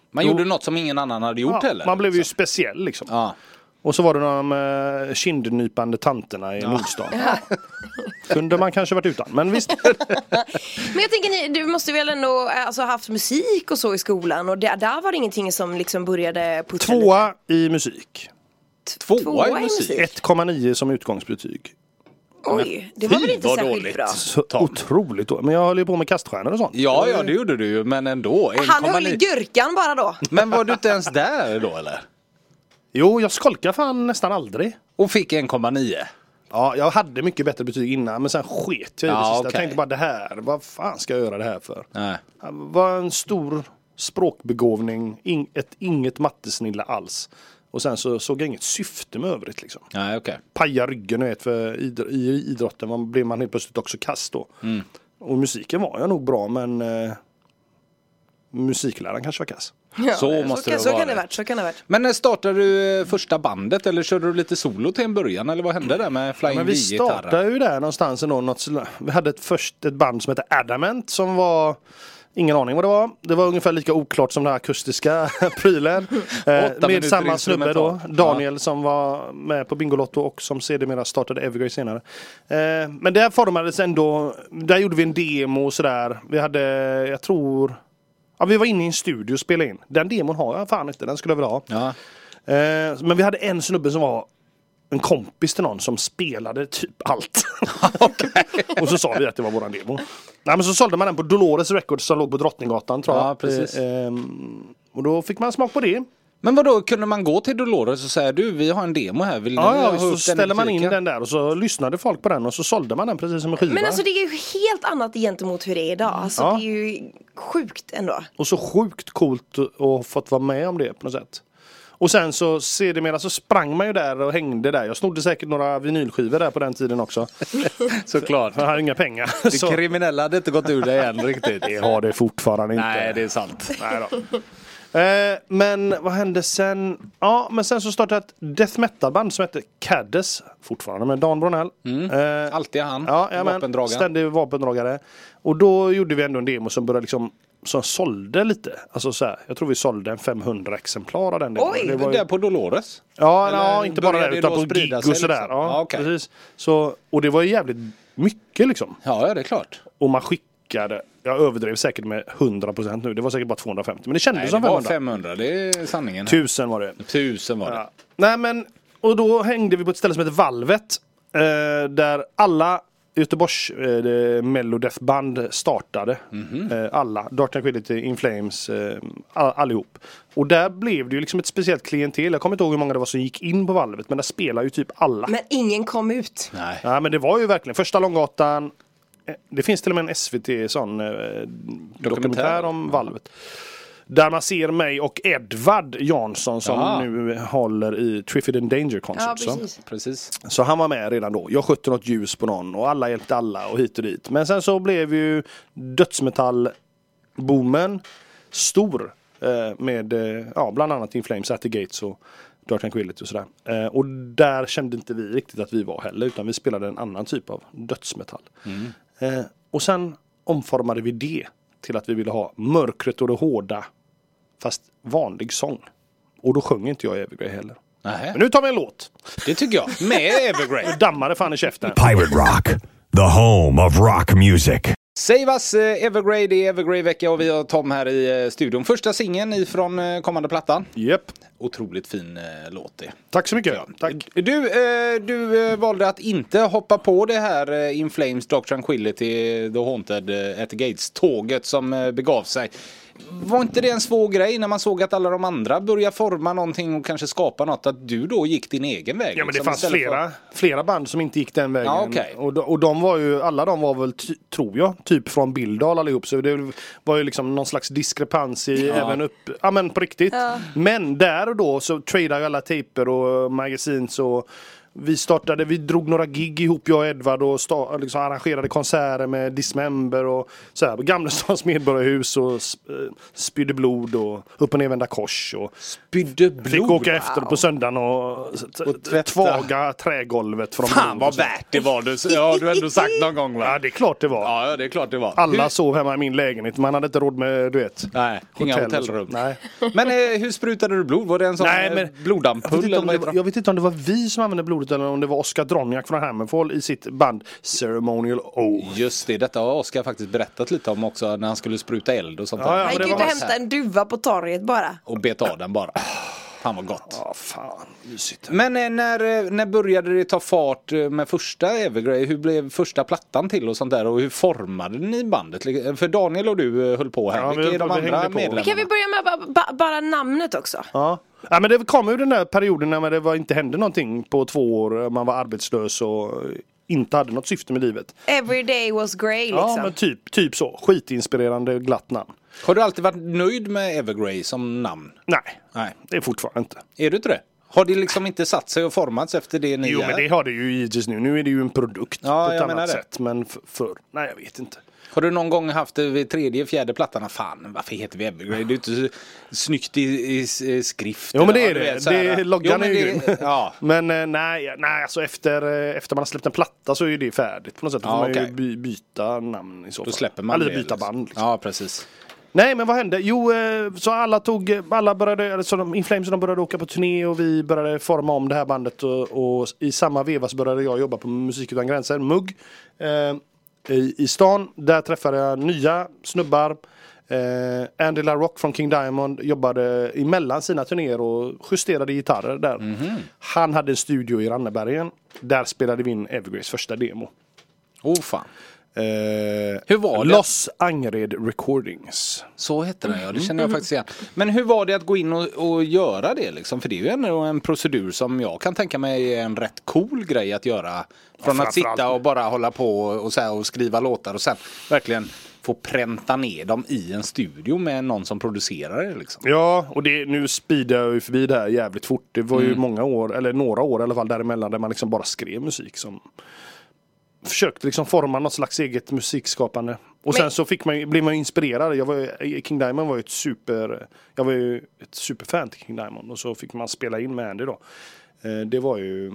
Man gjorde något som ingen annan hade gjort heller. Man blev ju speciell liksom. Ja. Och så var det de kindnypande tanterna i Nordstan. Kunde man kanske varit utan, men visst. Men jag tänker, du måste väl ändå alltså, haft musik och så i skolan. Och där var det ingenting som liksom började puttra lite? 2 i musik. Tvåa i musik? 1,9 som utgångsbetyg. Oj, det var väl inte vad särskilt dåligt. bra. Så otroligt då. Men jag höll ju på med kaststjärnor och sånt. Ja, det gjorde du ju, men ändå. Han höll i gurkan bara då. Men var du inte ens där då, eller? Jo, jag skolkade fan nästan aldrig. Och fick 1,9. Ja, jag hade mycket bättre betyg innan, men sen sket jag i det sista. okej. Jag tänkte bara det här, vad fan ska jag göra det här för? Nej. Jag var en stor språkbegåvning, inget mattesnilla alls. Och sen så såg jag inget syfte med övrigt liksom. Nej, okej. Paja ryggen, vet, för i idrotten blev man helt plötsligt också kast då. Och musiken var jag nog bra, men musikläraren kanske var kass. Ja, Så måste det så vara. kan det varit, så kan det varit. Men startade du första bandet eller körde du lite solo till en början? Eller vad hände där med Flying Men vi V-gitarren? startade ju där någonstans ändå. Vi hade först ett band som hette Adamant som var... Ingen aning vad det var. Det var ungefär lika oklart som den akustiska prylen. Med samma snubbe då. Daniel som var med på Bingolotto och som sedermera startade Evergrey senare. Men det här formades ändå. Där gjorde vi en demo och sådär. Vi hade, jag tror... Ja, vi var inne i en studio och spelade in. Den demon har jag fan inte. Den skulle jag vilja ha. Ja. Men vi hade en snubbe som var en kompis till någon som spelade typ allt. Och så sa vi att det var våran demo. Nej, men så sålde man den på Dolores Records som låg på Drottninggatan, tror jag. Ja, precis. Och då fick man smak på det. Men vadå, kunde man gå till Dolores och säga du, vi har en demo här, vill ni ha så upp ställer den man in butiken? den där och så lyssnade folk på den och så sålde man den precis som en skiva. Men alltså det är ju helt annat gentemot hur det är idag. Alltså Ja. det är ju sjukt ändå. Och så sjukt coolt att fått vara med om det på något sätt. Och sen så sedermera så sprang man ju där och hängde där. Jag snodde säkert några vinylskivor där på den tiden också. Såklart. För jag hade inga pengar. Det Så kriminella hade inte gått ur dig än riktigt. det har det fortfarande inte. Nej, det är sant. Nej då. Men vad hände sen? Ja, men sen så startade ett death metal band som hette Caddes, fortfarande med Dan Bronell. Alltid han, Ja, vapendragare. ständig vapendragare. Och då gjorde vi ändå en demo som började liksom, som sålde lite. Alltså så här, jag tror vi sålde en 500 exemplar av den demon. Oj! Det var Där på Dolores? ja, Eller inte bara började där det utan då på sprida gig sig och sådär. liksom? Ja, Ja, okej. precis. Så, och det var ju jävligt mycket liksom. Ja, det är klart. Och man skickade, jag överdrev säkert med 100% nu. Det var säkert bara 250. Men det kändes Nej, det som var 500. 500, det är sanningen. 1000 var det. 1000 var det. Ja. Nej men, och då hängde vi på ett ställe som heter Valvet. Där alla Göteborgs Mello Death band startade. Alla. Dark Tranquility, In Flames, allihop. Och där blev det ju liksom ett speciellt klientel. Jag kommer inte ihåg hur många det var som gick in på Valvet. Men där spelar ju typ alla. Men ingen kom ut. Nej. Ja, men det var ju verkligen första Långgatan. Det finns till och med en SVT sån dokumentär om Valvet. Där man ser mig och Edvard Jansson som nu håller i Triffid and Danger Concert. Ja, precis. Precis. Så han var med redan då. Jag skötte något ljus på någon och alla hjälpte alla och hit och dit. Men sen så blev ju dödsmetallboomen stor med bland annat In Flames, At the Gates och Dark Tranquility och sådär. Och där kände inte vi riktigt att vi var heller, utan vi spelade en annan typ av dödsmetall. Och sen omformade vi det till att vi ville ha mörkret och det hårda fast vanlig sång. Och då sjöng inte jag Evergrey heller. Nähä. Men nu tar vi en låt. Det tycker jag. Med Evergrey. Dammade fan i käften. Pirate Rock, the home of rock music. Säg vass Evergrey, det är Evergrey-vecka och vi har Tom här i studion. Första singeln ifrån kommande plattan. Japp. Otroligt fin låt det. Tack så mycket. Tack. Du valde att inte hoppa på det här In Flames, Dark Tranquility, The Haunted at the Gates-tåget som begav sig. Var inte det en svår grej när man såg att alla de andra började forma någonting och kanske skapa något, att du då gick din egen väg? Ja, men det liksom, fanns flera band som inte gick den vägen. Ja, okay. Och de var ju, alla de var väl, tror jag, typ från Billdal allihop. Så det var ju liksom någon slags diskrepans i även upp, men på riktigt. Men där och då så tradade ju alla tejper och magasins vi drog några gig ihop, jag och Edvard, och liksom arrangerade konserter med Dismember och så här, Gamlestans medborgarhus, och spydde blod och upp och nervända kors, och Spydde blod? fick åka efter på söndagen och tvaga trägolvet från fan vad värt det var det. Ja, du har ändå sagt någon gång, va? Ja, det är klart det var. Ja, det är klart det var. Alla sov hemma i min lägenhet. Man hade inte råd med, du vet. Nej, inga hotellrum. Nej. Men hur sprutade du blod? Var det en sån blodampull? Jag vet inte om det var vi som använde blodet eller om det var Oscar Droniak från Hammerfall i sitt band Ceremonial Oath. Just det, detta har Oscar faktiskt berättat lite om också när han skulle spruta eld och sånt där. Ja, Han gick ut och hämtade en duva på torget bara. Och bet av den bara. Fan vad gott. Ja, fan. Mysigt. Men när började det ta fart med första Evergrey? Hur blev första plattan till och sånt där? Och hur formade ni bandet? För Daniel och du höll på här. Ja, Vilka är de andra medlemmarna? Kan vi börja med bara namnet också? Ja. Ja, men det kom ju den där perioden när det inte hände någonting på 2 år. Man var arbetslös och inte hade något syfte med livet. Every day was grey liksom. Ja, men typ så. Skitinspirerande, glatt namn. Har du alltid varit nöjd med Evergrey som namn? Nej, det är fortfarande inte. Är du inte det? Har det liksom inte satt sig och formats efter det ni Jo, är? men det har det ju givetvis nu. Nu är det ju en produkt Ja, på ett jag menar annat det. sätt. Men förr, nej jag vet inte. Har du någon gång haft det vid 3:e, 4:e plattan? Fan, varför heter vi Evergrey? Det är inte så snyggt i skrift. Jo, men det är eller, det. så här. Det loggan Jo, är ju men grym. ja. Men nej, alltså efter man har släppt en platta så är det färdigt på något sätt. Då får man okej. ju byta namn i så fall. Då släpper man eller det, byta liksom. band. Liksom. Ja, precis. Nej, men vad hände? Jo, så alla började, alltså In Flames, de började åka på turné och vi började forma om det här bandet och i samma veva så började jag jobba på Musik Utan Gränser, MUG, i stan. Där träffade jag nya snubbar. Andy LaRock från King Diamond jobbade emellan sina turnéer och justerade gitarrer där. Han hade en studio i Rannebergen. Där spelade vi in Evergreys första demo. Fan. Hur var det? Los Angered Recordings. Så hette det, ja. Det känner jag faktiskt igen. Men hur var det att gå in och göra det liksom? För det är ju ändå en procedur som jag kan tänka mig är en rätt cool grej att göra. Från att sitta och bara hålla på och skriva låtar och sen verkligen få pränta ner dem i en studio med någon som producerar det liksom. Ja, och nu speedar jag ju förbi det här jävligt fort. Det var ju många år, eller några år i alla fall däremellan, där man liksom bara skrev musik som försökte liksom forma något slags eget musikskapande. Och sen så blev man inspirerad. King Diamond var ju jag var ju ett superfan till King Diamond. Och så fick man spela in med Andy då. Det var ju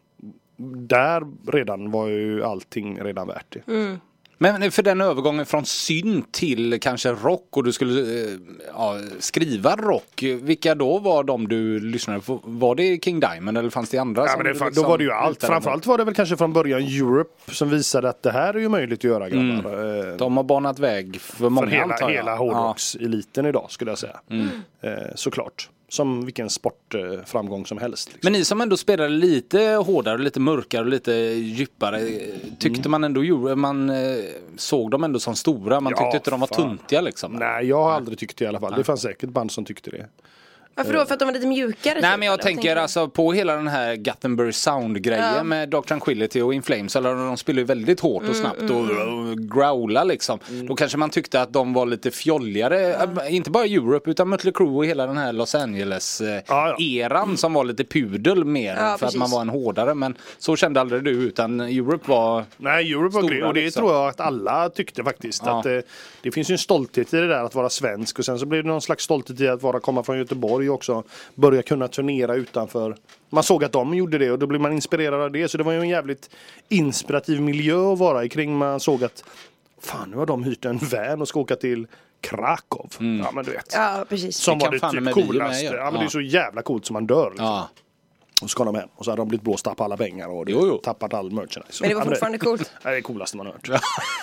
där redan var ju allting redan värt det. Men för den övergången från synt till kanske rock och du skulle skriva rock, vilka då var de du lyssnade på? Var det King Diamond eller fanns det andra? Ja, men då var det ju allt. Framförallt var det väl kanske från början Europe som visade att det här är ju möjligt att göra, grabbar. De har banat väg för många, för hela hårdrockseliten idag, skulle jag säga. Såklart. Som vilken sportframgång som helst. Liksom. Men ni som ändå spelade lite hårdare, lite mörkare och lite djupare, tyckte man ändå man såg dem ändå som stora? Man tyckte inte de var tuntiga liksom? Nej, jag har aldrig tyckt det i alla fall. Det fanns säkert band som tyckte det. Varför då? För att de var lite mjukare? Nej, men jag tänker alltså på hela den här Gothenburg Sound-grejen med Dark Tranquillity och In Flames. Eller de spelar ju väldigt hårt och snabbt och growla liksom. Då kanske man tyckte att de var lite fjolligare. Inte bara Europe utan Mötley Crüe och hela den här Los Angeles-eran som var lite pudel mer. För precis. att man var en hårdare. Men så kände aldrig du, utan Europe var... Nej, Europe var grym. Och det tror jag att alla tyckte faktiskt. Att, det finns ju en stolthet i det där att vara svensk. Och sen så blev det någon slags stolthet i att komma från Göteborg också, börja kunna turnera utanför. Man såg att de gjorde det och då blev man inspirerad av det, så det var ju en jävligt inspirativ miljö att vara i kring. Man såg att fan, nu har de hyrt en van och ska åka till Krakow. Ja, men du vet. Ja, precis. Som det var det typ coolaste. Ja, men det är så jävla coolt som man dör. Liksom. Ja. Och så kom de hem och så hade de blivit blåsta på alla pengar och tappat all merchandise. Men det var fortfarande coolt. Det är det coolaste man har hört.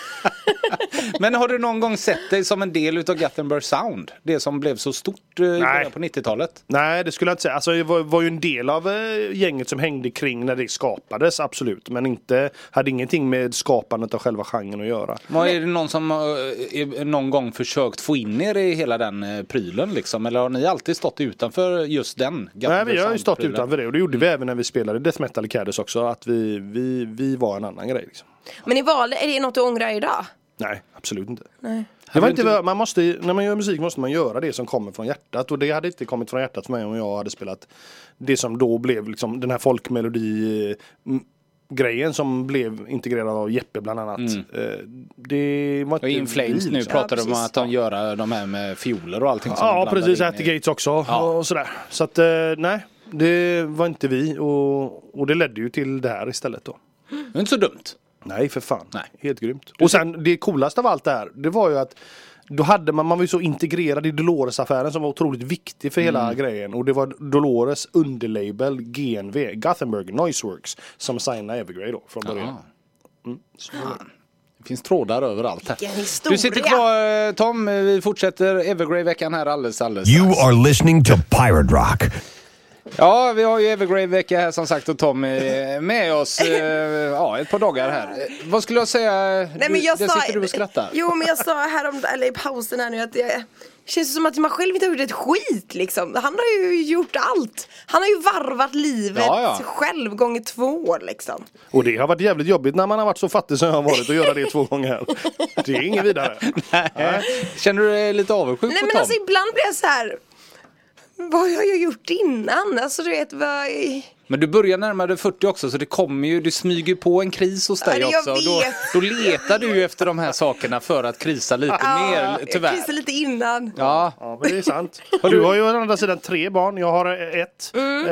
Men har du någon gång sett dig som en del utav Gothenburg Sound? Det som blev så stort på 90-talet? Nej, det skulle jag inte säga. Alltså, jag var ju en del av gänget som hängde kring när det skapades, absolut. Men hade ingenting med skapandet av själva genren att göra. Men är det någon som någon gång försökt få in er i hela den prylen liksom? Eller har ni alltid stått utanför just den? Nej, vi har ju stått utanför det. Och det gjorde vi även när vi spelade Death Metal i Cadus också. Att vi var en annan grej liksom. Men i val, är det något du ångrar idag? Nej, absolut inte. Nej. Det var inte, man måste, när man gör musik måste man göra det som kommer från hjärtat. Och det hade inte kommit från hjärtat för mig om jag hade spelat det som då blev liksom den här folkmelodi-grejen som blev integrerad av Jeppe bland annat. Det var inte och In Flames nu pratar om att de gör de här med fioler och allting. Ja, precis. At the Gates också och sådär. Så att nej, det var inte vi. Och det ledde ju till det här istället då. Det är inte så dumt. Nej, för fan. Nej. Helt grymt. Och sen det coolaste av allt det här, det var ju att då hade man var ju så integrerad i Dolores-affären som var otroligt viktig för hela grejen. Och det var Dolores underlabel GNV, Gothenburg Noiseworks, som signade Evergrey då från början. Det finns trådar överallt här. Vilken historia. Du sitter kvar, Tom. Vi fortsätter Evergrey-veckan här alldeles. You are listening to Pirate Rock. Ja, vi har ju Evergrey-vecka här som sagt och Tom är med oss ett par dagar här. Vad skulle jag säga? Nej, men jag sitter du och skrattar. Jo, men jag sa i pausen här nu att det känns som att man själv inte har gjort ett skit liksom. Han har ju gjort allt. Han har ju varvat livet själv gånger 2 liksom. Och det har varit jävligt jobbigt när man har varit så fattig som jag har varit och göra det 2 gånger. Det är inget vidare. Nej. Känner du dig lite avundsjuk på Tom? Men alltså ibland blir jag så här. Vad har jag gjort innan? Alltså du vet vad... Men du börjar närmare dig 40 också, så det kommer ju, du smyger på en kris hos dig också. Och då letar du ju efter de här sakerna för att krisa lite mer, tyvärr. Jag krisar lite innan. Ja, men det är sant. Du har ju å andra sidan 3 barn, jag har 1.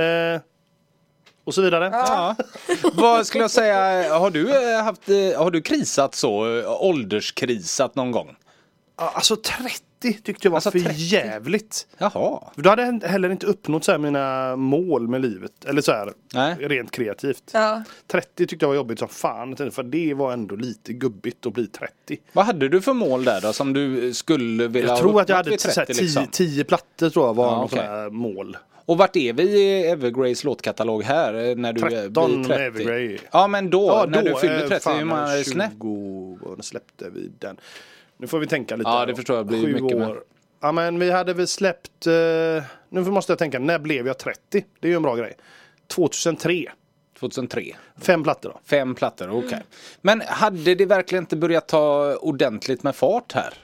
Och så vidare. Ja. Vad skulle jag säga, har du krisat så, ålderskrisat någon gång? Alltså 30 tyckte jag var för jävligt. Jaha. Då hade jag heller inte uppnått så här mina mål med livet. Eller så här, rent kreativt. Ja. 30 tyckte jag var jobbigt som fan. För det var ändå lite gubbigt att bli 30. Vad hade du för mål där då som du skulle vilja Jag tror att jag hade 30, 10 plattor tror jag var något sån här mål. Och vart är vi i Evergrays låtkatalog här när du 13 blir 30? Evergrey. Ja, men då när du fyller 30 hur man 20 släppte vi den. Nu får vi tänka lite. Ja, det förstår jag. Blir 7 mycket år. med. Ja, men vi hade väl släppt... nu måste jag tänka, när blev jag 30? Det är ju en bra grej. 2003. 2003. 5 plattor då. 5 plattor, okej. Men hade det verkligen inte börjat ta ordentligt med fart här?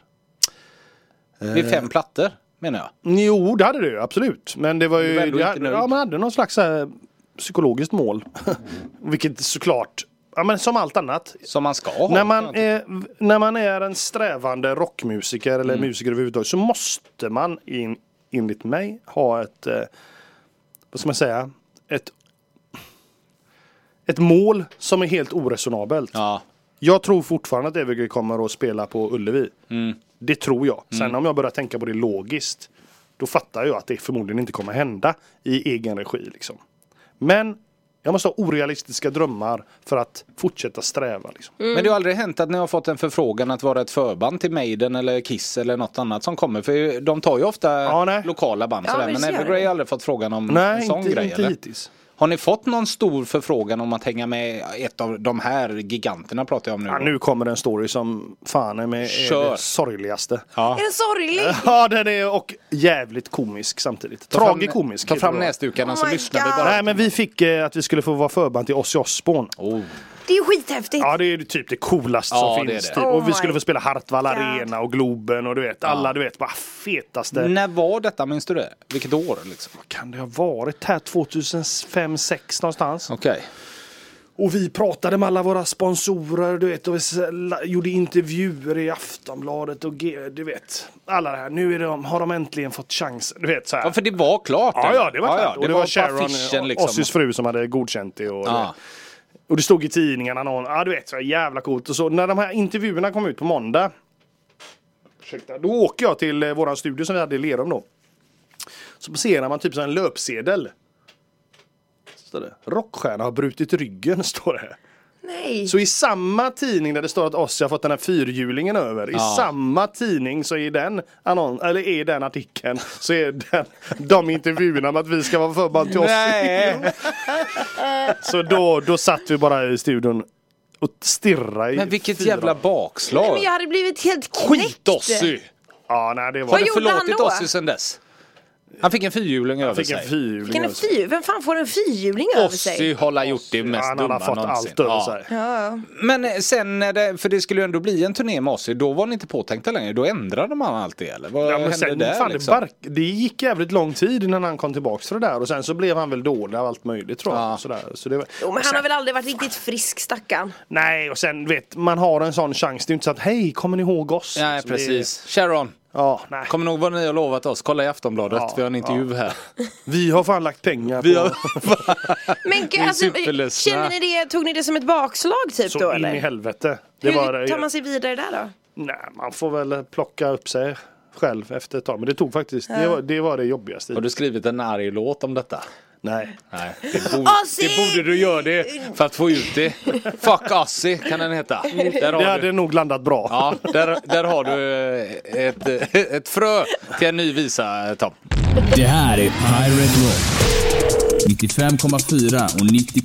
Vid 5 plattor, menar jag. Jo, det hade det ju, absolut. Men det var ju... man hade någon slags psykologiskt mål. Vilket såklart... Ja, men som allt annat. Som man ska ha. När man är en strävande rockmusiker eller musiker överhuvudtaget så måste man enligt mig ha ett vad ska man säga, ett mål som är helt oresonabelt. Ja. Jag tror fortfarande att Evergrey kommer att spela på Ullevi. Det tror jag. Sen om jag börjar tänka på det logiskt, då fattar jag att det förmodligen inte kommer hända i egen regi liksom. Men jag måste ha orealistiska drömmar för att fortsätta sträva. Liksom. Men det har aldrig hänt att ni har fått en förfrågan att vara ett förband till Maiden eller Kiss eller något annat som kommer? För de tar ju ofta lokala band. Ja, men Evergrey har aldrig fått frågan om en sån grej. Nej, inte hittills. Har ni fått någon stor förfrågan om att hänga med ett av de här giganterna pratar jag om nu? Ja, nu kommer en story som fan är det sorgligaste. Ja. Är den sorglig? Ja, den är och jävligt komisk samtidigt. Tragikomisk. Ta fram näsdukarna så lyssnar vi bara. Nej, men vi fick att vi skulle få vara förband till Ozzy Osbourne. Det är ju skithäftigt. Ja, det är typ det coolaste som finns. Det. Typ. Och vi skulle få spela Hartwall Arena och Globen och du vet, alla du vet, bara fetaste. När var detta, minns du det? Vilket år liksom? Vad kan det ha varit här? 2005-2006 någonstans. Okej. Och vi pratade med alla våra sponsorer, du vet, och vi gjorde intervjuer i Aftonbladet och du vet, alla det här. Nu har de äntligen fått chansen, du vet så här. Ja, för det var klart. Ja, det var klart. Och det var Sharon, affischen, liksom. Ozzys fru som hade godkänt det och det stod i tidningarna du vet, så jävla coolt. Och så när de här intervjuerna kom ut på måndag, då åker jag till våran studio som vi hade i Lerum då. Så ser man typ så en löpsedel. Står det, rockstjärna har brutit ryggen, står det. Nej. Så i samma tidning där det står att Ozzy har fått den här fyrhjulingen över, i samma tidning så är den artikeln så är de intervjuerna med att vi ska vara förband till Ozzy. Så då satt vi bara i studion och stirrade. Men vilket jävla bakslag. Nej, men jag hade blivit helt knäckt. Skit Ozzy. Ja, nej, det var... Har du gjorde han förlåtit då? Ozzy sen dess? Han fick en fyrhjuling över sig. Vem fan får en fyrhjuling över sig? Ozzy har gjort det mest dumma han har fått någonsin. allt över sig. Ja. Men sen för det skulle ju ändå bli en turné med Ozzy, då var ni inte påtänkta längre. Då ändrade man allt det, eller? Vad hände sen, där fan, liksom? det gick jävligt lång tid innan han kom tillbaka för det där. Och sen så blev han väl dålig av allt möjligt, tror jag. Sådär. Så det var, Jo, men han har väl aldrig varit riktigt frisk, stackarn. Nej, och sen vet man har en sån chans. Det är inte så att hej, kommer ni ihåg oss? Nej, precis. Sharon. Ja, nej. Kommer nog vad ni har lovat oss. Kolla i Aftonbladet, vi har en intervju här. Vi har fan lagt pengar på... Men gud, alltså, känner ni det, tog ni det som ett bakslag typ så då, in eller? i helvete. Hur tar man sig vidare där då? Nej, man får väl plocka upp sig själv efter ett tag. Men det tog faktiskt, det var det jobbigaste. Har du skrivit en arg låt om detta? Nej. Det borde du göra det för att få ut det. Fuck Ozzy kan den heta. Det hade nog landat bra. Ja, där har du ett frö till en ny visa, Tom. Det här är Pirate Rock. 95,4 och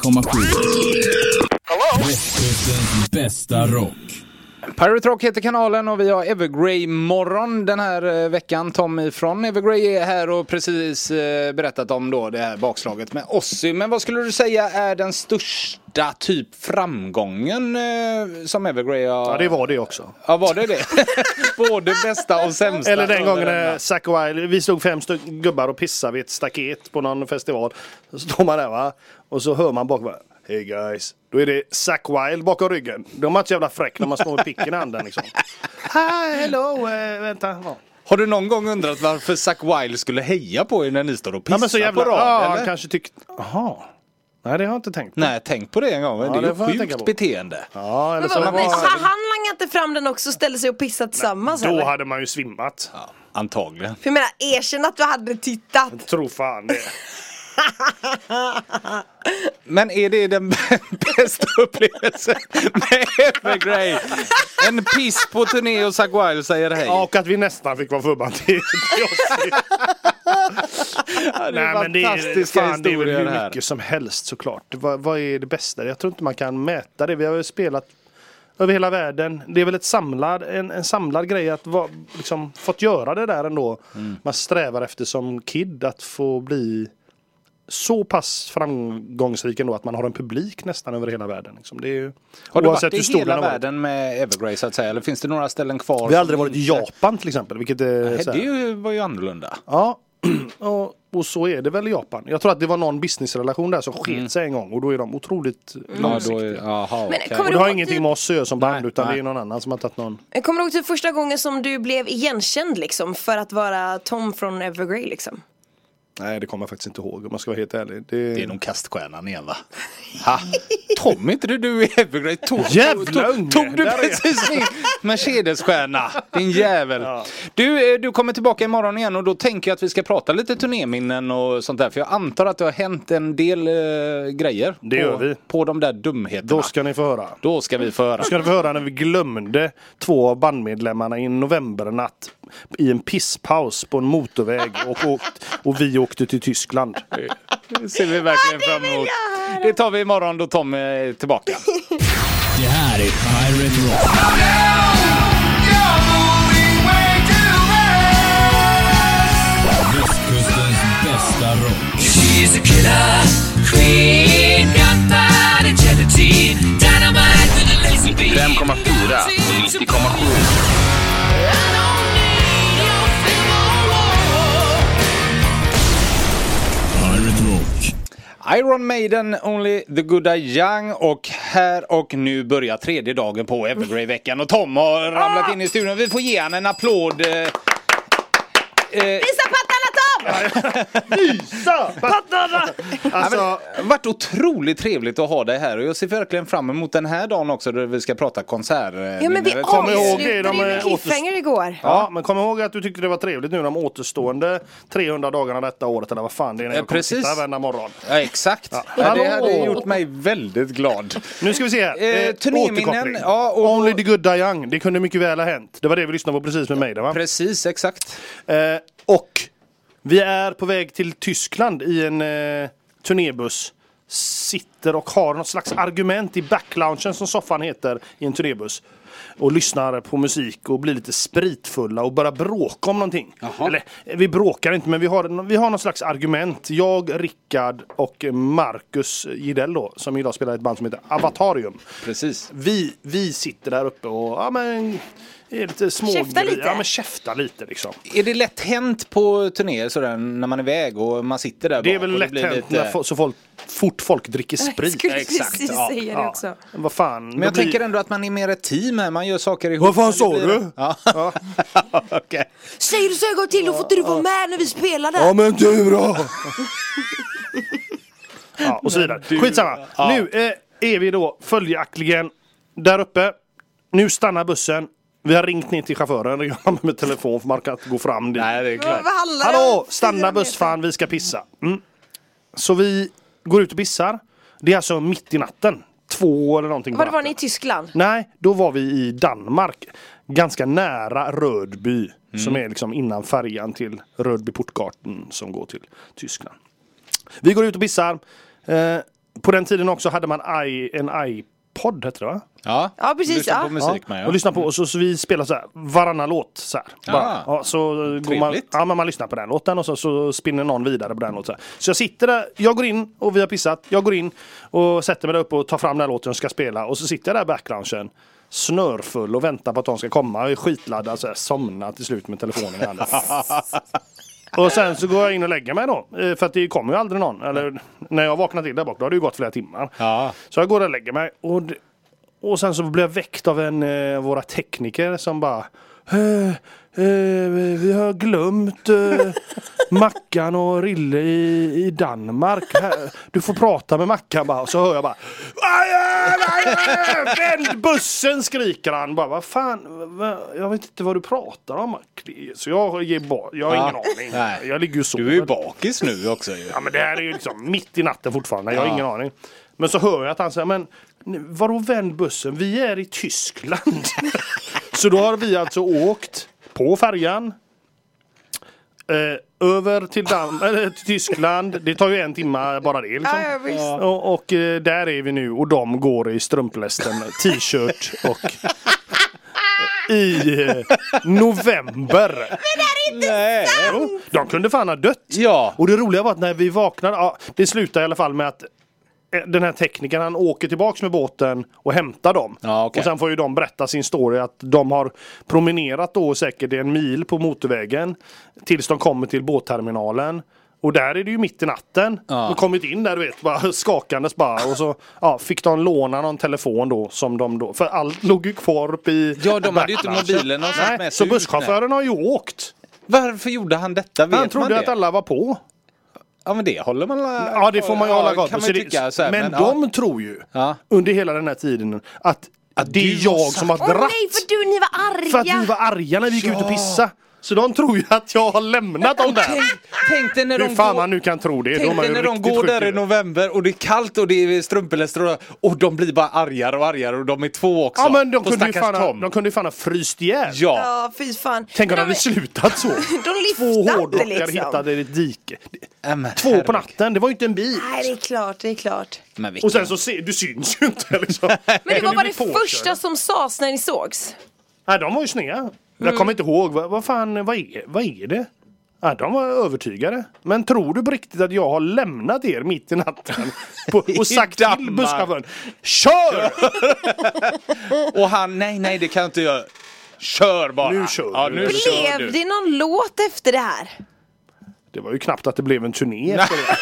90,7. Västkustens bästa rock. Pirate Rock heter kanalen och vi har Evergrey-morgon den här veckan. Tom ifrån Evergrey är här och precis berättat om då det här bakslaget med Ozzy. Men vad skulle du säga är den största typ framgången som Evergrey har? Ja, det var det också. Ja, var det? Både bästa och sämsta. Eller den gången när Zakk Wylde, vi stod 5 gubbar och pissade vid ett staket på någon festival. Så står man där, va? Och så hör man bak, hey guys. Då är det Zakk Wylde bakom ryggen. De är inte så jävla fräck när man står med picken i handen liksom. Hi, hello, vänta. Ja. Har du någon gång undrat varför Zakk Wylde skulle heja på er när ni står och pissar så jävla, på rad? Ja, eller? han kanske tyckte... Jaha. Nej, det har jag inte tänkt på. Nej, tänk på det en gång. Det är ju får jag tänka sjukt på. beteende. Ja, eller så Men var det... han langade inte fram den också och ställde sig och pissat tillsammans, Då eller? hade man ju svimmat. Ja, antagligen. För jag menar, erkänn att du hade tittat. Tror fan det. Men är det den bästa upplevelsen med Evergrey? En piss på turné och Zakk Wylde säger hej. Ja, och att vi nästan fick vara förband till oss. Nej, men det är väl hur mycket som helst såklart. Vad är det bästa? Jag tror inte man kan mäta det. Vi har ju spelat över hela världen. Det är väl en samlad grej att liksom, fått göra det där ändå. Man strävar efter som kid att få bli så pass framgångsrik ändå att man har en publik nästan över hela världen. Liksom. Det är ju, har du varit i hela världen med Evergrey så att säga? Eller finns det några ställen kvar? Vi har aldrig varit i Japan till exempel. Vilket det var ju annorlunda. Ja, och så är det väl i Japan. Jag tror att det var någon businessrelation där som sket sig en gång. Och då är de otroligt långsiktiga. Och det har ingenting med oss som band utan det är någon annan som har tagit någon. Kommer du ihåg till första gången som du blev igenkänd liksom, för att vara Tom från Evergrey liksom? Nej, det kommer jag faktiskt inte ihåg om man ska vara helt ärlig. Det är nog kaststjärnan igen, va? Ha? Tom, inte du i Evergrey? Tog du precis min Mercedes-stjärna? Din jävel. Ja. Du kommer tillbaka imorgon igen och då tänker jag att vi ska prata lite turnéminnen och sånt där. För jag antar att det har hänt en del grejer. Det gör vi. På de där dumheterna. Då ska ni få höra. Då ska ni få höra när vi glömde 2 av bandmedlemmarna i en novembernatt i en pisspaus på en motorväg och vi åkte till Tyskland. Det ser vi verkligen fram emot. Det tar vi imorgon då Tom är tillbaka. Det här är Pirate Rock. Västkustens bästa rock. She's a killer queen, gunpowder gelatine, dynamite with a lazy beam. 5,4 och 90,7. Iron Maiden, Only the Good Are Young och här och nu börjar 3:e dagen på Evergrey-veckan och Tom har ramlat in i studion. Vi får ge han en applåd. Visa pattarna Tom! Visa pattarna! Alltså, det har varit otroligt trevligt att ha dig här och jag ser verkligen fram emot den här dagen också där vi ska prata konsert. Ja, men vi avslutade med cliffhanger igår. Ja, men kom ihåg att du tyckte det var trevligt nu de återstående 300 dagarna detta året eller vad fan det är när jag kommer sitta varenda morgon. Ja, exakt. Ja. Ja, det hade gjort mig väldigt glad. Nu ska vi se här. Turnéminnen. Ja, Only the Good Die Young. Det kunde mycket väl ha hänt. Det var det vi lyssnade på precis med mig. Va? Precis, exakt. Och vi är på väg till Tyskland i en turnébuss. Sitter och har något slags argument i backloungen som soffan heter i en turnébuss. och lyssnar på musik och blir lite spritfulla och börjar bråka om någonting. Eller vi bråkar inte, men vi har någon slags argument. Jag, Rickard och Marcus Gidell då, som idag spelar ett band som heter Avatarium. Precis. Vi sitter där uppe och är lite Käfta lite. Ja, men käfta lite liksom. Är det lätt hänt på turnéer sådär när man är iväg och man sitter där Det är bak väl och lätt hänt lite... när så fort folk dricker sprit. Skulle precis säga det också. Vad fan. Men jag tänker ändå att man är mer ett team här, man gör saker ihop. Vad fan sa du? Ja. Okay. Säger du så en gång till, då får inte du vara med när vi spelar där. Ja men du då! Ja, och så vidare. Skitsamma. Nu är vi då följaktligen där uppe. Nu stannar bussen. Vi har ringt ner till chauffören, ringer med telefon för man kan inte gå fram dit. Nej, det är klart. Hallå, stanna bussfan, vi ska pissa. Så vi går ut och pissar. Det är alltså mitt i natten. 2 eller någonting. Var ni i Tyskland? Nej, då var vi i Danmark. Ganska nära Rödby. Som är liksom innan färjan till Rödby Portgarten som går till Tyskland. Vi går ut och pissar. På den tiden också hade man en iPod, heter det va? Ja, precis. Lyssna på musik med, och lyssna på, och så vi spelar så här varannan låt så här. Så går man lyssnar på den låten och så spinner någon vidare på den låten. Så jag sitter där, jag går in och vi har pissat. Jag går in och sätter mig där upp och tar fram den låten och ska spela. Och så sitter jag där i backgroungen, snörfull och väntar på att de ska komma. Jag är skitladdad, så här, somnar till slut med telefonen i handen. Och sen så går jag in och lägger mig då. För att det kommer ju aldrig någon. Eller när jag vaknar till där bak, då har det ju gått flera timmar. Så jag går och lägger mig. Och sen så blir jag väckt av våra tekniker som bara... vi har glömt Mackan och Rille i Danmark. Du får prata med Mackan bara. Och så hör jag bara... Vänd bussen, skriker han. Bara, vad fan? Jag vet inte vad du pratar om. Så jag har ingen aning. Nej. Jag ligger ju så. Du är ju bakis nu också ju. Ja, men det här är ju liksom mitt i natten fortfarande. Jag har ingen aning. Men så hör jag att han säger, men vadå vänd bussen? Vi är i Tyskland. Så då har vi alltså åkt på färjan över till Tyskland. Det tar ju 1 timme bara det liksom. Och där är vi nu och de går i strumplästen, t-shirt och i november. Men det är inte sant! De kunde fan ha dött. Ja. Och det roliga var att när vi vaknade, det slutar i alla fall med att den här teknikern, han åker tillbaks med båten och hämtar dem. Och sen får ju de berätta sin story att de har promenerat då säkert 1 mil på motorvägen tills de kommer till båtterminalen. Och där är det ju mitt i natten. De kommit in där, du vet, bara skakandes bara. Och så fick de låna någon telefon då, som de då, för allt låg ju kvar uppe i... Ja, de hade ju inte mobilen och sånt med. Så busschauffören har ju åkt. Varför gjorde han detta? Han trodde att alla var på. Ja, men det håller man... Ja, det får man ju hålla gott på. Men de tror ju under hela den här tiden att det är jag som har dratt. Nej, för ni var arga. För att vi var arga när vi gick ut och pissa. Så de tror ju att jag har lämnat dem där. Tänk dig när hur fan man nu kan tro det. Tänk dig när de går där i november och det är kallt och det är strumpelester och de blir bara argare och argare och de är 2 också. Ja, men de kunde ju fan ha fryst ihjäl. Ja, fy fan. Tänk om de hade slutat så. De 2 hårdrockar liksom. Hittade ett dike. 2 på natten, det var ju inte en bil. Nej, det är klart. Och sen så du syns ju inte liksom. Men det var det första som sades när ni sågs? Nej, de var ju sneda. Jag kommer inte ihåg, vad är det? Ja, de var övertygade. Men tror du på riktigt att jag har lämnat er mitt i natten och sagt till busschauffören, kör! Och han, nej det kan jag inte göra. Kör bara. Nu kör ja, du. Nu kör blev det någon låt efter det här? Det var ju knappt att det blev en turné efter det.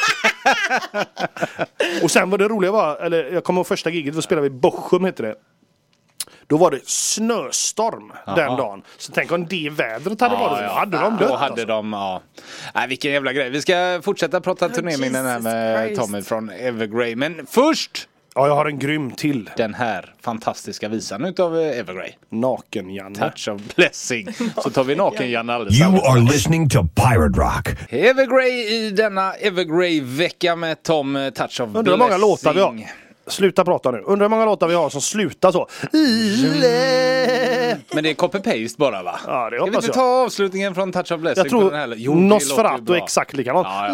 Och sen var det roliga jag kommer ihåg första giget, då spelade vi Bochum, heter det. Då var det snöstorm den dagen. Så tänk om det vädret hade varit. Hade de dött? Då hade de, Nej, vilken jävla grej. Vi ska fortsätta prata turnéminnen här med Tommy från Evergrey. Men först... Ja, jag har en grym till. Den här fantastiska visan utav Evergrey. Naken-Janne. Touch of blessing. Så tar vi Naken-Janne alldeles. You are listening to Pirate Rock. Evergrey i denna Evergrey-vecka med Tom, Touch of blessing. Undrar hur många låtar vi har. Sluta prata nu. Undrar hur många låtar vi har som slutar så. Men det är copy-paste bara va? Ja, det Ska vi hoppas inte jag. ta avslutningen från Touch of Blessing? Jag tror på den här? Jo, det låter ju Nosferatu bra. är exakt likadant. Ja.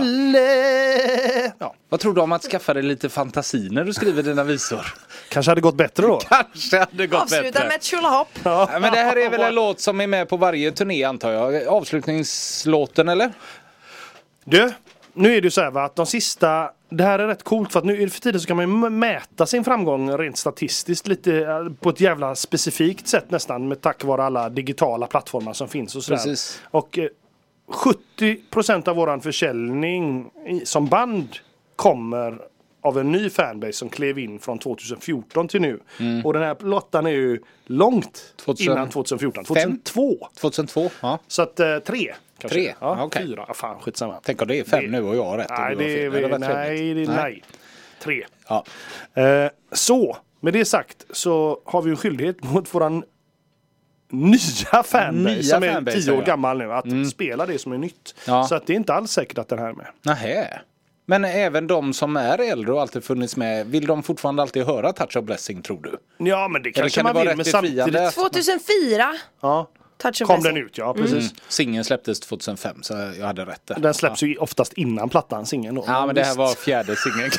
Ja. Vad tror du om att skaffa dig lite fantasi när du skriver dina visor? Kanske hade gått bättre då. Kanske hade gått Avsluta bättre. med ett tjolahopp. Ja, men det här är väl en låt som är med på varje turné antar jag. Avslutningslåten eller? Du, nu är det ju så här va, att de sista, det här är rätt coolt för att nu för tiden så kan man ju mäta sin framgång rent statistiskt lite på ett jävla specifikt sätt nästan med tack vare alla digitala plattformar som finns och sådär. Precis. Och 70% av våran försäljning som band kommer av en ny fanbase som klev in från 2014 till nu. Och den här låten är ju långt 2000 innan 2014. 2002. 2002, ja. Så att 3 kanske. 3, Ja, okej. 4. Ja, fan, skitsamma. Tänk om det är 5 nu och jag har rätt. Nej, och du har det är, fel. Det var trevligt. nej. 3. Ja. Så, med det sagt så har vi en skyldighet mot våran nya fanbase Nya som är fanbase, 10 år ja. gammal nu att spela det som är nytt. Ja. Så att det är inte alls säkert att den här är med. Nähä. Men även de som är äldre och alltid funnits med, vill de fortfarande alltid höra Touch of Blessing tror du? Ja, men det kanske kan det man vara vill, men rätt befriande? samtidigt 2004. ja, Touch of kom Blessing. den ut, ja precis. Singeln släpptes 2005 så jag hade rätt där. Den släpps ju oftast innan plattan, singeln då. Ja men det här Visst. var fjärde singeln.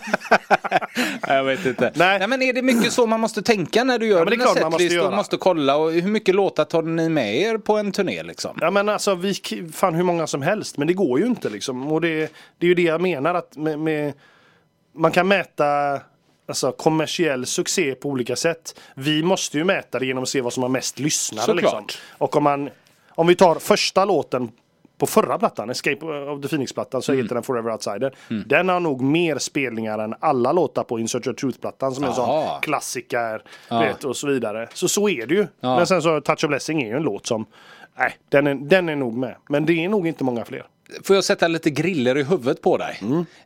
Jag vet inte. Nej. Men är det mycket så man måste tänka när du gör men det är dina klart man måste setlist och göra. måste kolla och hur mycket låtar tar ni med er på en turné liksom? Ja men alltså fan hur många som helst, men det går ju inte liksom. Och det är ju det jag menar att med man kan mäta alltså kommersiell succé på olika sätt. Vi måste ju mäta det genom att se vad som har mest lyssnare Såklart. liksom. Och om vi tar första låten på förra plattan, Escape of the Phoenix-plattan, så heter den Forever Outsider. Den har nog mer spelningar än alla låtar på In Search of Truth-plattan som är en sån klassiker vet, och så vidare. Så är det ju. Men sen så Touch of Blessing är ju en låt som den är nog med. Men det är nog inte många fler. Får jag sätta lite griller i huvudet på dig?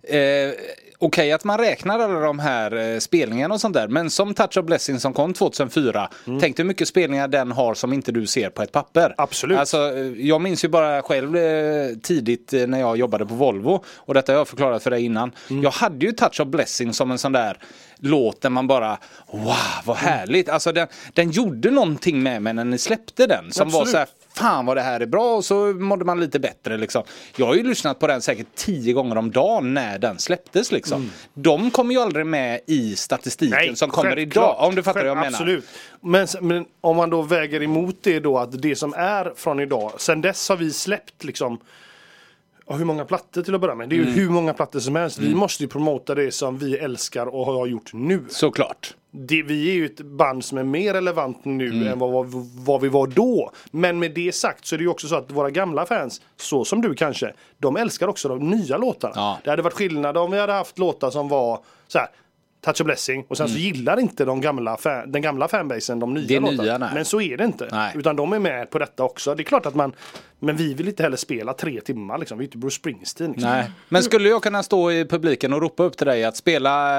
Okej att man räknar alla de här spelningarna och sånt där. Men som Touch of Blessing som kom 2004. Tänk dig hur mycket spelningar den har som inte du ser på ett papper. Absolut. Alltså, jag minns ju bara själv tidigt när jag jobbade på Volvo. Och detta har jag förklarat för dig innan. Jag hade ju Touch of Blessing som en sån där låt där man bara wow vad härligt. Alltså den gjorde någonting med mig när ni släppte den. Som Absolut. var så här, fan vad det här är bra och så mådde man lite bättre liksom. Jag har ju lyssnat på den säkert 10 gånger om dagen när den släpptes liksom. De kommer ju aldrig med i statistiken som kommer idag. Om du fattar vad jag menar. Absolut. Men om man då väger emot det då att det som är från idag, sen dess har vi släppt liksom hur många plattor till att börja med. Det är ju hur många plattor som helst. Vi måste ju promota det som vi älskar och har gjort nu. Såklart. Vi är ju ett band som är mer relevant nu än vad vi var då. Men med det sagt så är det ju också så att våra gamla fans, så som du kanske, de älskar också de nya låtarna. Ja. Det hade varit skillnad om vi hade haft låtar som var så här Touch of Blessing och sen så gillar inte den gamla fanbasen de nya låtarna. Nej. Men så är det inte. Nej. Utan de är med på detta också. Det är klart att men vi vill inte heller spela 3 timmar liksom. Vi är inte Bruce Springsteen liksom. Nej. Men skulle jag kunna stå i publiken och ropa upp till dig att spela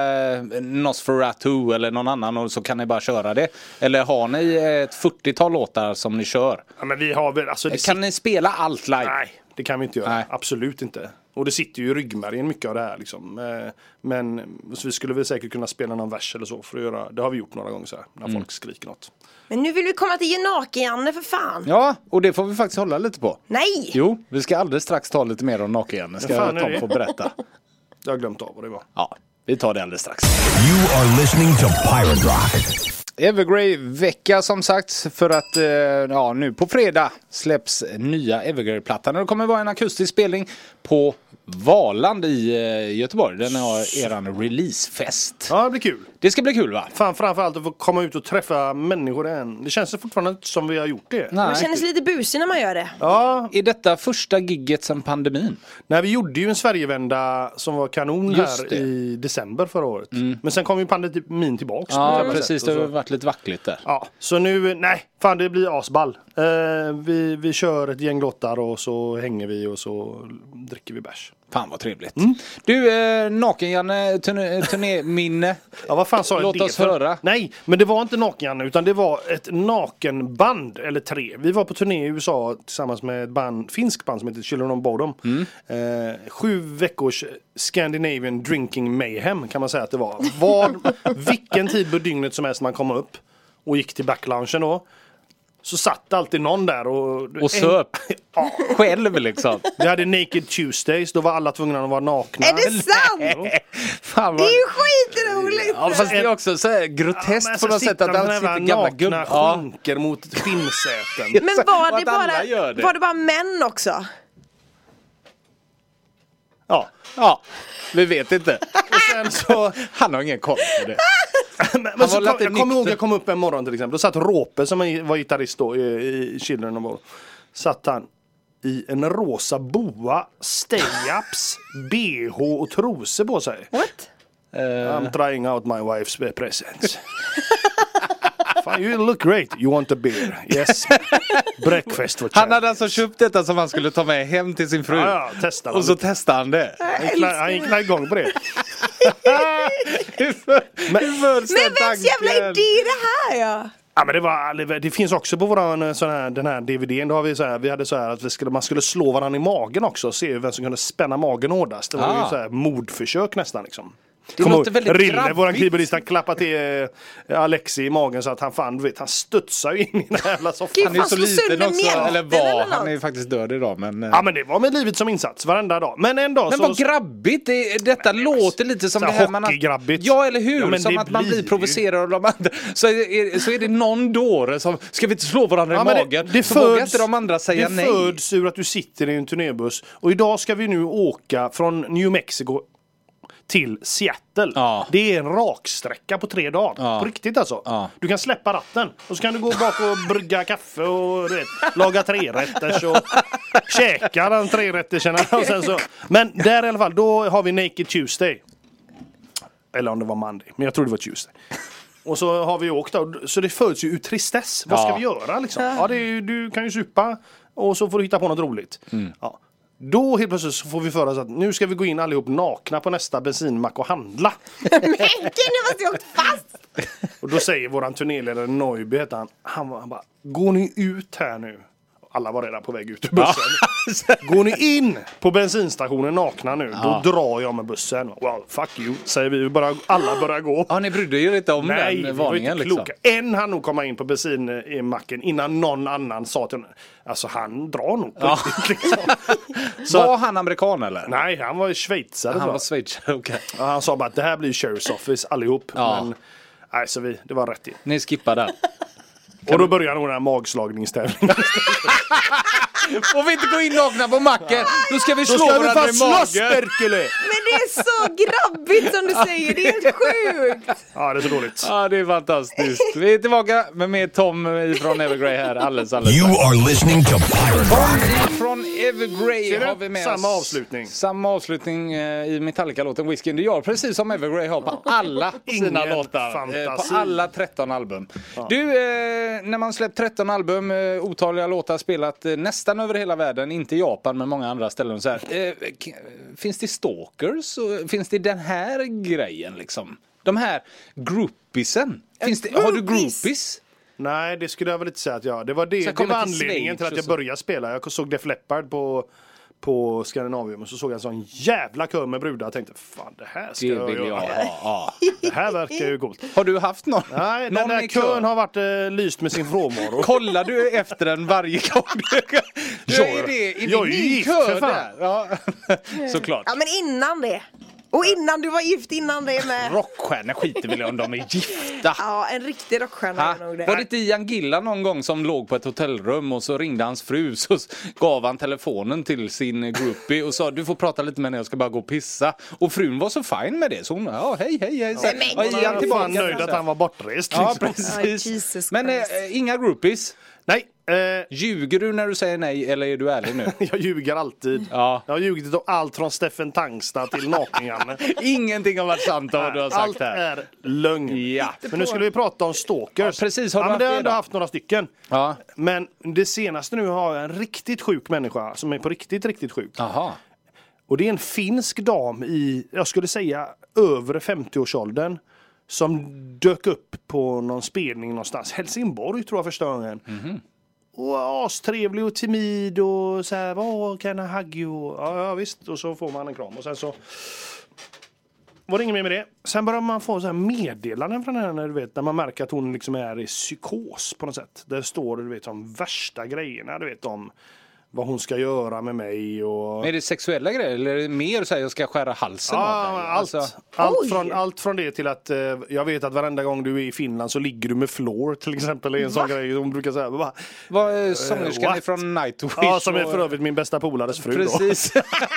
Nosferatu eller någon annan och så kan ni bara köra det? Eller har ni ett 40-tal låtar som ni kör? Ja, men vi har väl alltså Kan ni spela allt live? Nej, det kan vi inte göra. Nej. Absolut inte. Och det sitter ju i ryggmärgen mycket av det här liksom. Men så vi skulle väl säkert kunna spela någon vers eller så för att göra. Det har vi gjort några gånger så här när folk skriker något. Men nu vill vi komma till Genake-Janne för fan. Ja, och det får vi faktiskt hålla lite på. Nej! Jo, vi ska alldeles strax ta lite mer om Naken. Ska fan är Tom det? få berätta. Jag har glömt av vad det var. Ja, vi tar det alldeles strax. You are listening to Pirate Rock. Evergrey-vecka som sagt för att nu på fredag släpps nya Evergrey-plattan. Det kommer vara en akustisk spelning på Valand i Göteborg. Den har eran releasefest. Ja, det blir kul. Det ska bli kul va? Fan, framförallt att få komma ut och träffa människor än. Det känns fortfarande inte som vi har gjort det. Man känner sig lite busig när man gör det. Ja, Är detta första gigget sedan pandemin? när vi gjorde ju en Sverigevända som var kanon Just här det. i december förra året. Men sen kom ju pandemin tillbaks. på Ja, samma precis. sätt Det och har så. varit lite vackligt där. Ja, så nu, nej, fan det blir asball. Vi kör ett gäng låtar och så hänger vi och så dricker vi bärs. Fan vad trevligt. Du, Naken-Janne, turnéminne. Ja, vad fan sa jag? Låt oss höra. Nej, men det var inte Naken-Janne utan det var ett nakenband, eller 3. Vi var på turné i USA tillsammans med ett finskt band som heter Children of Bodom. 7 veckors Scandinavian Drinking Mayhem kan man säga att det var. Vilken tid på dygnet som helst man kom upp och gick till backloungen då. Så satt alltid någon där och söp. Ja. Själv liksom. Vi hade Naked Tuesdays, då var alla tvungna att vara nakna. Är det sant? Fan, Det är ju skitroligt! ja, fast det är också så här groteskt på något sätt att han sitter gamla gubbar. Nakna skänker mot skinnsäten. Men var det bara män också? Ja. Ja, vi vet inte. Och sen så... Han har ingen koll på det. Men så jag kommer ihåg, jag kom upp en morgon till exempel. Då satt Råpe som var gitarrist då i Children of Bodom. Satt han i en rosa boa, stay-ups, bh och trosor på sig. What? I'm trying out my wife's presents. Fan, you look great. You want a beer? Yes. Breakfast for Han hade alltså köpt detta som han skulle ta med hem till sin fru. Ja, testade och så testade han det. Han gick igång på det. Men vems jävla idé är det här ja? Ja, men det finns också på våran den här DVD:n. Då har vi så här, vi hade så här att man skulle slå varandra i magen också och se vem som kunde spänna magen hårdast. Det var ju så här mordförsök nästan liksom. Det låter väldigt Rille, grabbigt. våran keyboardista, klappade till Alexi i magen så att han studsar ju in i den här jävla soffan. Han är ju så Slå liten sönder också, mjälten eller var. eller Han är något. ju faktiskt död idag. Men, Ja, men det var med livet som insats varenda dag. Men en dag men så... vad grabbigt, detta låter lite som så det här här man... hockeygrabbigt. Ja, eller hur? Ja, men som det att man blir blir ju. provocerad av de andra. Så är det någon dåre som, ska vi inte slå varandra i men magen? Så vågar inte de andra säga nej. Det föds ur att du sitter i en turnébuss. Och idag ska vi nu åka från New Mexico till Seattle. Ja. Det är en raksträcka på 3 dagar. Ja. På riktigt alltså. Ja. Du kan släppa ratten. Och så kan du gå bak och brygga kaffe och du vet, laga 3-rätters och käka den 3-rätterserna. Och sen så. Men där i alla fall, då har vi Naked Tuesday. Eller om det var Monday. Men jag tror det var Tuesday. Och så har vi åkt då. Så det föds ju ur tristess. Vad ska vi göra liksom? Ja, du kan ju supa. Och så får du hitta på något roligt. Ja. Då helt plötsligt så får vi för oss att nu ska vi gå in allihop nakna på nästa bensinmack och handla. Men nu måste jag åkt fast! Och då säger våran turnéledare Neuby, heter han bara, går ni ut här nu? Alla var redan på väg ut ur bussen. Går ni in på bensinstationen nakna nu, då drar jag med bussen. Well, fuck you, säger vi. Alla börjar gå. Ja, ni brydde ju inte om Nej, den vi var varningen inte liksom. kloka. En hann nog komma in på bensinmacken innan någon annan sa till honom. Alltså han drar nog på riktigt, liksom. Var han amerikan eller? Nej, han var schweizare. Han tror var jag. schweizare, okej. Ja, han sa bara att det här blir Sheriff's Office allihop. Ja. Men nej, så det var rätt i. Ni skippade. Och då börjar nog den här magslagningstävlingen. Får vi inte gå in nakna på macken? Då ska vi Då slå ska vi varandra fan i slåss, magen. Berkele! Men det är så grabbigt som du säger, det är helt sjukt! Ja, det är så dåligt. Ja, det är fantastiskt. Vi är tillbaka med mer Tom från Evergrey här alldeles. You are listening to Pirate Rock. Från Evergrey Ser du? har vi med Samma oss avslutning. Samma avslutning i Metallica-låten Whiskey in the Jar. Precis som Evergrey har på alla sina Ingen låtar. fantasi. På alla 13 album. Du, när man släppt 13 album, otaliga låtar spelat nästan över hela världen, inte i Japan men många andra ställen. Så här. Finns det stalkers? Finns det den här grejen liksom? De här groupiesen? Har du groupies? Nej, det skulle jag väl inte säga att jag. Det var Så jag kommer var till anledningen till Schweiz att jag och så. började spela. Jag såg Def Leppard på Skandinavium och så såg jag en sån jävla kör med brudar och tänkte fan det här ska Det jag vill jag göra. ha. Det här verkar ju coolt. Har du haft någon? Nej, någon den där i kör? kön har varit lyst med sin frånvaro. Kollar du efter den varje gång? Är jag är ju din gift, kör för fan. där? Ja. Såklart. Ja men innan det. Och innan du var gift innan det med. Rockstjärnor skiter väl om de är gifta. Ja, en riktig rockstjärna Ha? är nog det. Var det inte Ian Gillan någon gång som låg på ett hotellrum och så ringde hans fru så gav han telefonen till sin groupie och sa du får prata lite med henne, jag ska bara gå och pissa. Och frun var så fin med det så hon hej. Så, men- och Jag Ian var tillbaka. fan nöjd att han var bortrest. Ja, Liksom. precis. Ja, Jesus Men Christ. inga groupies. Nej, Ljuger du när du säger nej eller är du ärlig nu? jag ljuger alltid. Ja. Jag har ljugit om allt från Steffen Tangstad till Naken-Janne. Ingenting har varit sant av vad du har sagt Allt här. är lögn. Ja. Men nu skulle vi prata om stalkers. Ja, precis. Har du men haft det har det jag ändå då? haft några stycken. Ja. Men det senaste nu har jag en riktigt sjuk människa som är på riktigt sjuk. Jaha. Och det är en finsk dam i, jag skulle säga, över 50-årsåldern. Som dök upp på någon spelning någonstans. Helsingborg tror jag första gången. Och astrevlig och timid och så här, vad kan jag hugga? Ja visst, och så får man en kram. Och sen så var det inget mer med det. Sen börjar man få så här meddelanden från henne, du vet, när man märker att hon liksom är i psykos på något sätt. Där står det, du vet, om värsta grejerna, du vet, om vad hon ska göra med mig och... Är det sexuella grejer eller är det mer så här jag ska skära halsen av dig? Allt från det till att jag vet att varenda gång du är i Finland så ligger du med Floor till exempel. En sån grej hon brukar säga. Vad är sångerskan är från Nightwish? Ja, som är för övrigt min bästa polares fru. Precis.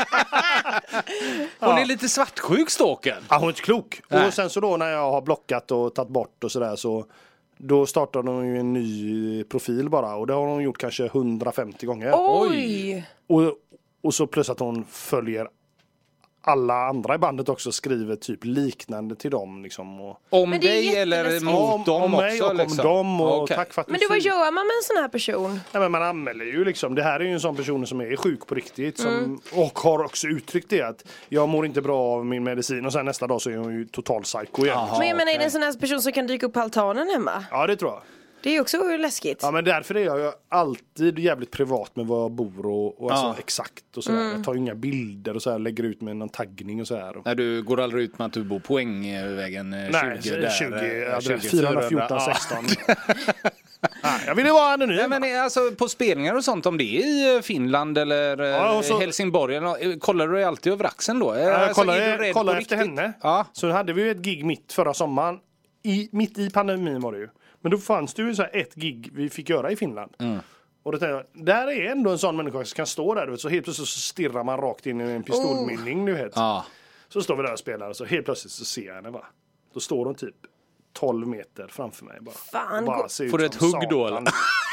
Hon är lite svartsjuk, Stalken. Ja, hon är inte klok. Nej. Och sen så då när jag har blockat och tagit bort och sådär så då startar hon ju en ny profil bara. Och det har hon gjort kanske 150 gånger. Oj! Och så plus att hon följer alla andra i bandet också, skriver typ liknande till dem liksom. Och om Men det är dig eller jätteläskigt. mot dem om mig också? och liksom. om dem och Okej. tack för att Men du vad gör man med en sån här person? Nej, men man anmäler ju liksom. Det här är ju en sån person som är sjuk på riktigt och har också uttryckt det att jag mår inte bra av min medicin och sen nästa dag så är hon ju total psycho igen. Men jag menar, är det en sån här person som kan dyka upp på altanen hemma? Ja, det tror jag. Det är ju också läskigt. Ja, men därför är jag ju alltid jävligt privat med var jag bor och alltså exakt och sådär. Jag tar ju inga bilder och så här, lägger ut med någon taggning och så här. Nej, du går aldrig ut med att du bor Poängvägen 20 Nej, där. 20 414 16. Nej, jag vill ju vara anonym. Nej, men alltså på spelningar och sånt, om det är i Finland eller och så, Helsingborg, kollar du alltid över axeln då? jag kollar kollade efter henne. Ja. Så hade vi ju ett gig mitt förra sommaren. Mitt i pandemin var det ju. Men då fanns det ju så här ett gig vi fick göra i Finland. Och då tänkte jag, där är ändå en sån människa som kan stå där. Så helt plötsligt så stirrar man rakt in i en pistolmynning. Du vet. Ja. Så står vi där och spelar och så helt plötsligt så ser jag henne bara. Då står hon typ 12 meter framför mig. Bara. Fan, bara ser ut får du ett som hugg då, satan.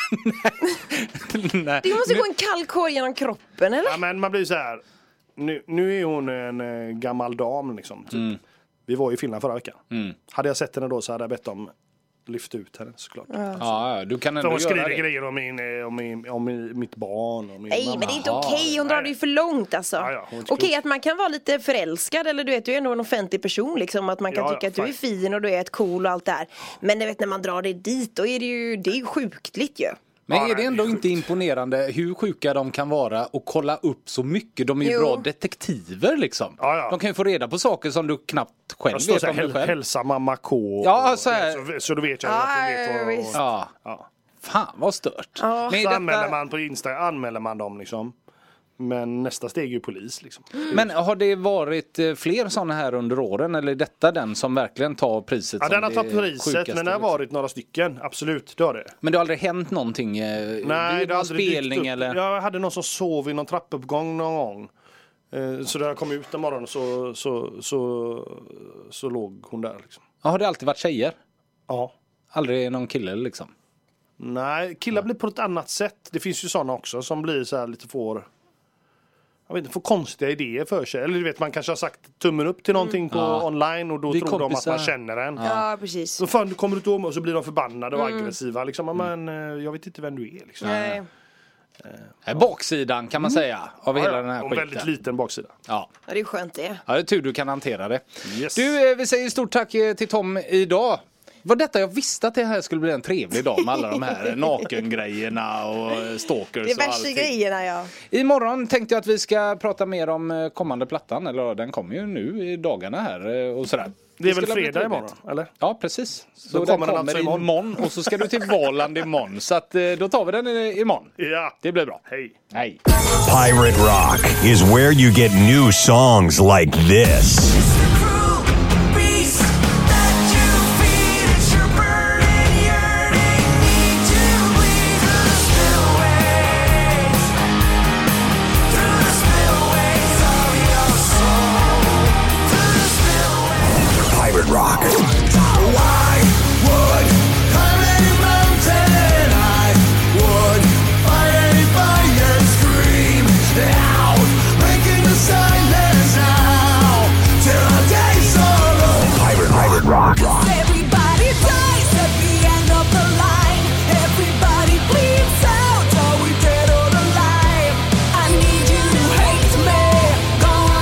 Nej. Det måste gå en kall kår genom kroppen, eller? Ja, men man blir så här. Nu är hon en gammal dam liksom. Typ. Vi var i Finland förra veckan. Hade jag sett henne då så hade jag bett dem lyft ut henne såklart. Ja, du kan För ändå hon göra skriver det. grejer om mitt barn och min Nej, mamma. men det är inte okej. Hon drar det ju för långt alltså. Ja, hon är inte Okej, klok. att man kan vara lite förälskad, eller du vet, du är ändå en offentlig person liksom, att man kan Ja, tycka att du är fine. fin och du är ett cool och allt det här. Men du vet, när man drar det dit, då är det är ju sjukligt ju. Men Ja, är det nej, ändå det är inte imponerande hur sjuka de kan vara och kolla upp så mycket? De är ju Jo. bra detektiver liksom. Ja. De kan ju få reda på saker som du knappt själv Jag står vet så om dig här, själv. hälsa mamma K. Ja, så här. Så då vet jag att du vet vad... visst. Ja. Ja. Fan vad stört. Ja. Men, Så är anmäler detta, man på Insta, anmäler man dem liksom. Men nästa steg är ju polis liksom. men har det varit fler sådana här under åren? Eller är detta den som verkligen tar priset? Ja, som den har det tagit priset, sjukaste, men det har liksom? varit några stycken. Absolut, det har det. Men det har aldrig hänt någonting? Nej, vid det har någon aldrig dykt spelning upp. eller? Jag hade någon som sov i någon trappuppgång någon gång. Så när jag kom ut en morgon så låg hon där liksom. Ja, har det alltid varit tjejer? Ja. Aldrig någon kille liksom? Nej, killar blir på ett annat sätt. Det finns ju sådana också som blir så här lite får konstiga idéer för sig. Eller du vet, man kanske har sagt tummen upp till någonting på online och då Vi är tror de att kompisar. man känner en. Ja, precis. Så fan, du kommer ut om och så blir de förbannade och aggressiva liksom. Men jag vet inte vem du är liksom. Nej. Baksidan kan man säga av hela den här och skiten. väldigt liten baksida. Ja. Ja, det är skönt det. Ja, det är tur du kan hantera det. Yes. Du, vi säger stort tack till Tom idag. Var detta jag visste att det här skulle bli en trevlig dag med alla de här nakengrejerna och stalkers Det är och värsta allting. grejerna, ja. Imorgon tänkte jag att vi ska prata mer om kommande plattan. Eller den kommer ju nu i dagarna här och sådär. Det är väl skulle bli fredag trevligt. imorgon, eller? Ja, precis. Så Då den kommer den alltså imorgon och så ska du till Valand imorgon. Så att, då tar vi den imorgon. Ja. Det blir bra. Hej. Hej. Pirate Rock is where you get new songs like this. Pirate Rock. I would climb any mountain. I would fight any fight and scream out, breaking the silence now till our days are over. Pirate Rock. Everybody dies at the end of the line. Everybody bleeds out. Are we dead or alive? I need you to hate me. Go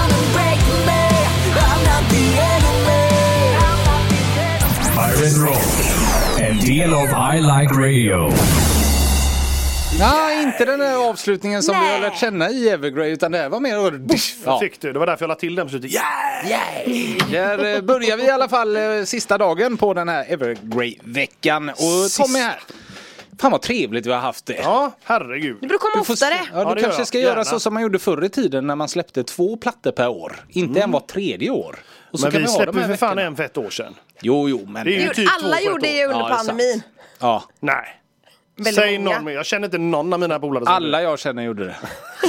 En del av I Like Radio. Ja, inte den där avslutningen som vi har lärt känna i Evergrey, utan det här var mer... Jag fick det var därför jag la till den på slutet. Där börjar vi i alla fall sista dagen på den här Evergrey-veckan. Och Tommy här. Fan vad trevligt vi har haft det. Ja, herregud. Du brukar komma oftare. Ja, du det kanske gör ska jag. göra Gärna. så som man gjorde förr i tiden när man släppte 2 plattor per år. Inte en var 3:e år. Och så Men kan vi ha släpper de här för fan veckorna. en för ett år sedan. Jo, men... Det är ju typ Alla 2 på gjorde ett det år. under Ja, det är sant. pandemin. Ja, Nej. Väldigt Säg många. någon mer. Jag känner inte någon av mina polare som alla jag känner gjorde det.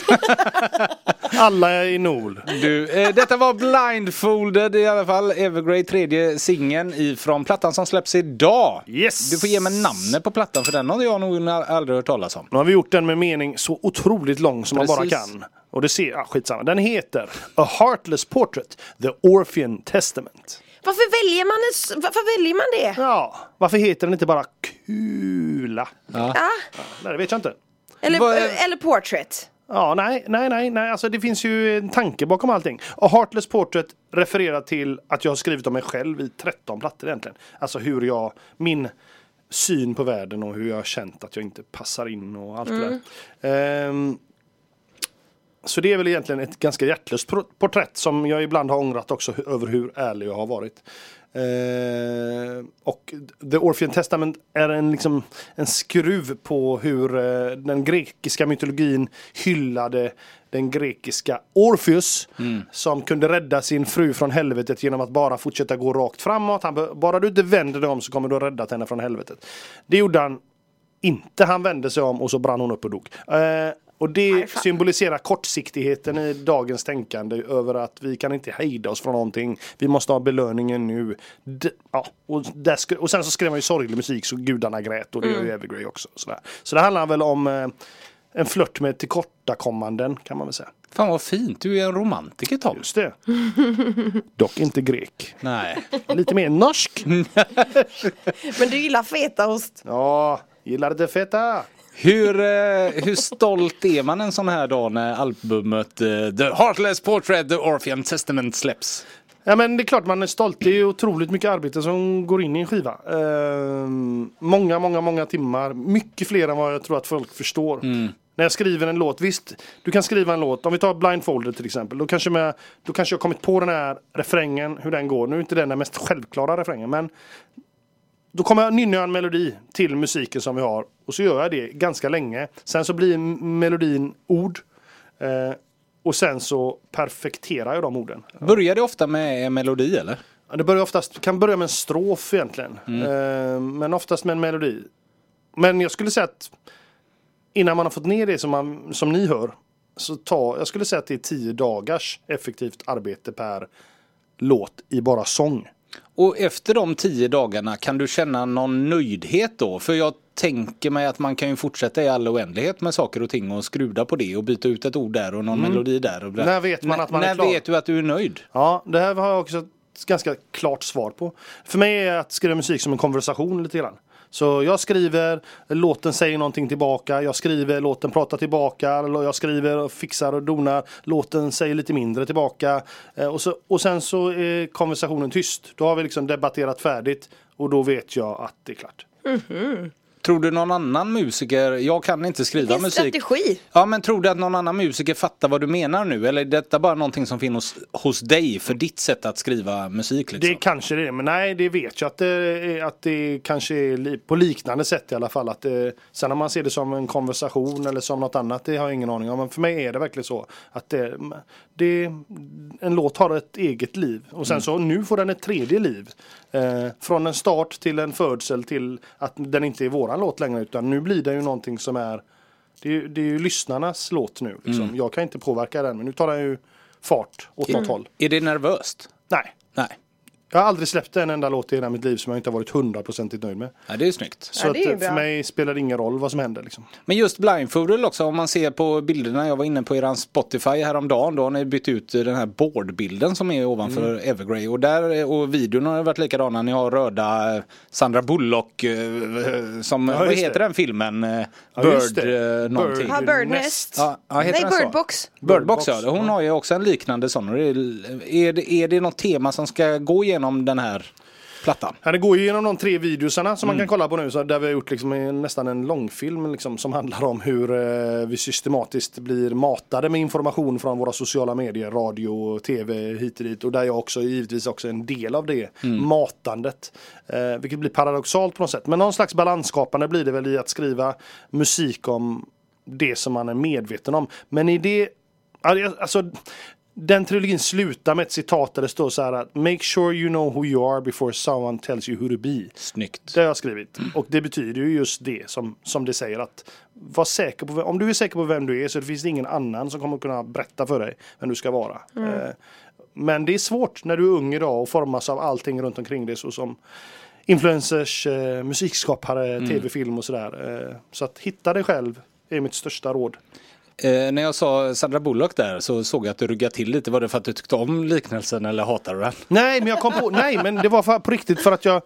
Alla är i Nol. Du, detta var Blindfolded i alla fall. Evergrey, 3:e singeln ifrån plattan som släpps idag. Yes. Du får ge mig namnet på plattan, för den har jag nog aldrig hört talas om. Nu har vi gjort den med mening så otroligt lång som man bara Precis. kan. Och det ser, skitsamma. Den heter A Heartless Portrait, The Orphean Testament. Varför väljer man det? Ja, varför heter den inte bara Kula? Ja. Nej, det vet jag inte. Eller Portrait. Ja, nej. Alltså det finns ju en tanke bakom allting. A Heartless Portrait refererar till att jag har skrivit om mig själv i 13 plattor egentligen. Alltså min syn på världen och hur jag har känt att jag inte passar in och allt det där. Så det är väl egentligen ett ganska hjärtlöst porträtt som jag ibland har ångrat också över hur ärlig jag har varit. Och The Orphean Testament är en skruv på hur den grekiska mytologin hyllade den grekiska Orpheus som kunde rädda sin fru från helvetet genom att bara fortsätta gå rakt framåt. Bara du inte vänder dig om så kommer du att rädda henne från helvetet. Det gjorde han inte. Han vände sig om och så brann hon upp och dog. Och det symboliserar kortsiktigheten i dagens tänkande över att vi kan inte hejda oss från någonting. Vi måste ha belöningen nu. Och sen så skrev man ju sorglig musik så gudarna grät och det gör ju Evergrey också. Så det handlar väl om en flört med tillkortakommanden kan man väl säga. Fan vad fint, du är en romantiker, Tom. Just det. Dock inte grek. Nej. Lite mer norsk. Men du gillar fetaost. Ja, gillar det feta. Hur stolt är man en sån här dag när albumet The Heartless Portrait, The Orphean Testament släpps? Ja, men det är klart man är stolt. Det är otroligt mycket arbete som går in i en skiva. Många timmar. Mycket fler än vad jag tror att folk förstår. När jag skriver en låt, visst, du kan skriva en låt. Om vi tar Blindfolded till exempel. Då kanske jag har kommit på den här refrängen, hur den går. Nu är inte den mest självklara refrängen, men då kommer jag nynna en melodi till musiken som vi har. Och så gör jag det ganska länge. Sen så blir melodin ord. Och sen så perfekterar jag de orden. Börjar det ofta med en melodi eller? Ja, det kan börja med en strof egentligen. Men oftast med en melodi. Men jag skulle säga att innan man har fått ner det som ni hör. Jag skulle säga att det är 10 dagars effektivt arbete per låt i bara sång. Och efter de 10 dagarna kan du känna någon nöjdhet då? För jag tänker mig att man kan ju fortsätta i all oändlighet med saker och ting och skruva på det och byta ut ett ord där och någon melodi där. Och När vet man att man är klar? När vet du att du är nöjd? Ja, det här har jag också ett ganska klart svar på. För mig är att skriva musik som en konversation lite grann. Så jag skriver, låten säger någonting tillbaka. Jag skriver, låten pratar tillbaka. Jag skriver och fixar och donar. Låten säger lite mindre tillbaka. Och sen så är konversationen tyst. Då har vi debatterat färdigt. Och då vet jag att det är klart. Tror du någon annan musiker, jag kan inte skriva Vilken musik. strategi. Ja, men tror du att någon annan musiker fattar vad du menar nu? Eller är detta bara någonting som finns hos dig för ditt sätt att skriva musik? Liksom? Det kanske det är, men nej, det vet jag att det kanske är på liknande sätt i alla fall. Sen om man ser det som en konversation eller som något annat, det har jag ingen aning om. Men för mig är det verkligen så att en låt har ett eget liv. Och sen så nu får den ett tredje liv. Från en start till en födsel till att den inte är våran låt längre, utan nu blir det ju någonting som är det är ju lyssnarnas låt nu liksom. Jag kan inte påverka den, men nu tar den ju fart åt något håll. Är det nervöst? Nej. Jag har aldrig släppt en enda låt i hela mitt liv som jag inte har varit 100% nöjd med. Ja, det är snyggt. Så Ja, det är att, bra. för mig spelar det ingen roll vad som händer liksom. Men just Blindfolded också, om man ser på bilderna, jag var inne på eran Spotify häromdagen, då har ni bytt ut den här boardbilden som är ovanför Evergrey, och videon har varit likadana. Ni har röda Sandra Bullock som, Ja, vad just heter det. den filmen? just det. Någonting. Ja, Birdnest. Ja, heter Nej, den så? Birdbox. Birdbox, ja. Hon har ju också en liknande sån. Är det något tema som ska gå igenom den här? plattan. Det går ju igenom de 3 videosarna som man kan kolla på nu, så där vi har gjort liksom nästan en långfilm liksom, som handlar om hur vi systematiskt blir matade med information från våra sociala medier, radio, tv, hit och dit, och där jag också givetvis också är en del av det matandet, vilket blir paradoxalt på något sätt, men någon slags balansskapande blir det väl i att skriva musik om det som man är medveten om, men i det, alltså den trilogin slutar med ett citat där det står så här att make sure you know who you are before someone tells you who to be. Snyggt. Det har jag skrivit. Och det betyder ju just det som det säger, att var säker på, om du är säker på vem du är, så det finns ingen annan som kommer kunna berätta för dig vem du ska vara. Men det är svårt när du är ung idag och formas av allting runt omkring dig, så som influencers, musikskapare, tv-film och sådär. Så att hitta dig själv är mitt största råd. När jag sa Sandra Bullock där så såg jag att du ruggade till lite. Var det för att du tyckte om liknelsen eller hatade du den? Nej, men jag kom på, men det var på riktigt för att jag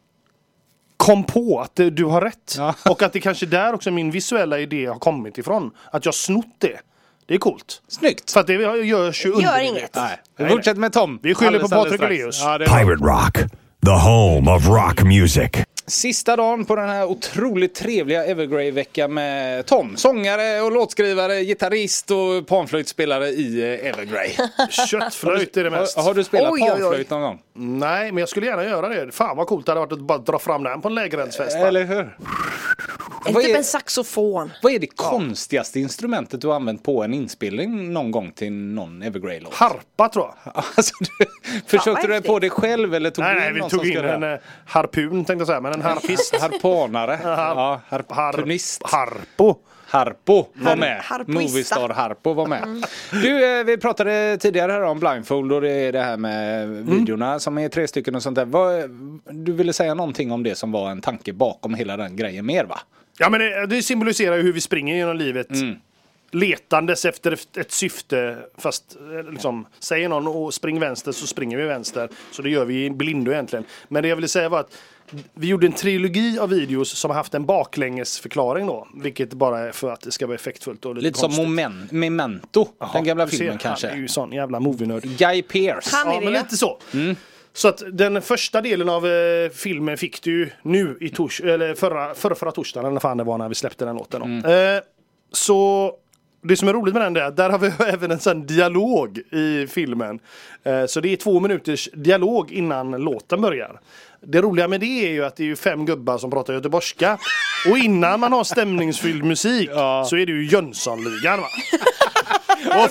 kom på att du har rätt. Ja. Och att det kanske där också min visuella idé har kommit ifrån. Att jag snott det. Det är coolt. Snyggt. För att det görs ju Gör underligt. inget. Nej. Vi fortsätter med Tom. Vi skyller på Alldeles Patrik strax. Oleus. Ja, det är bra. Pirate Rock, the home of rock music. Sista dagen på den här otroligt trevliga Evergrey-veckan med Tom. Sångare och låtskrivare, gitarrist och panflöjtspelare i Evergrey. Köttflöjt är det mest. Har du spelat Oj, oj, oj. panflöjt någon gång? Nej, men jag skulle gärna göra det. Fan vad coolt det hade varit att bara dra fram den på en lägereldsfest. Eller hur? Vad Typ är, en saxofon. vad är det konstigaste instrumentet du har använt på en inspelning någon gång till någon Evergrey-låt? Harpa tror jag. Alltså, försökte du häftigt. på det själv eller tog du Nej, in vi någon tog som in skulle... en harpun tänkte jag säga, men en harpist. Harpanare. Ja, harpunist. Harpo. Harpo var med. Harpoista. Movistar Harpo var med. Du, vi pratade tidigare här om Blindfold och det är det här med videorna som är 3 stycken och sånt där. Du ville säga någonting om det som var en tanke bakom hela den grejen mer, va? Ja, men det symboliserar ju hur vi springer genom livet. Letandes efter ett syfte, fast liksom, säger någon och spring vänster så springer vi vänster. Så det gör vi i blindo egentligen. Men det jag ville säga var att vi gjorde en trilogi av videos som har haft en baklängesförklaring då. Vilket bara är för att det ska vara effektfullt och Lite konstigt. som Memento, den gamla du filmen ser, kanske. Han är ju sån jävla movie-nörd. Guy Pearce. Han är Ja, det, men ja. lite så. Så att den första delen av filmen fick du nu i förra torsdagen, eller fan det var när vi släppte den låten. Så det som är roligt med den där har vi även en sån dialog i filmen. Så det är 2 minuters dialog innan låten börjar. Det roliga med det är ju att det är ju 5 gubbar som pratar göteborgska. Och innan man har stämningsfylld musik så är det ju Jönssonligan, va? Vad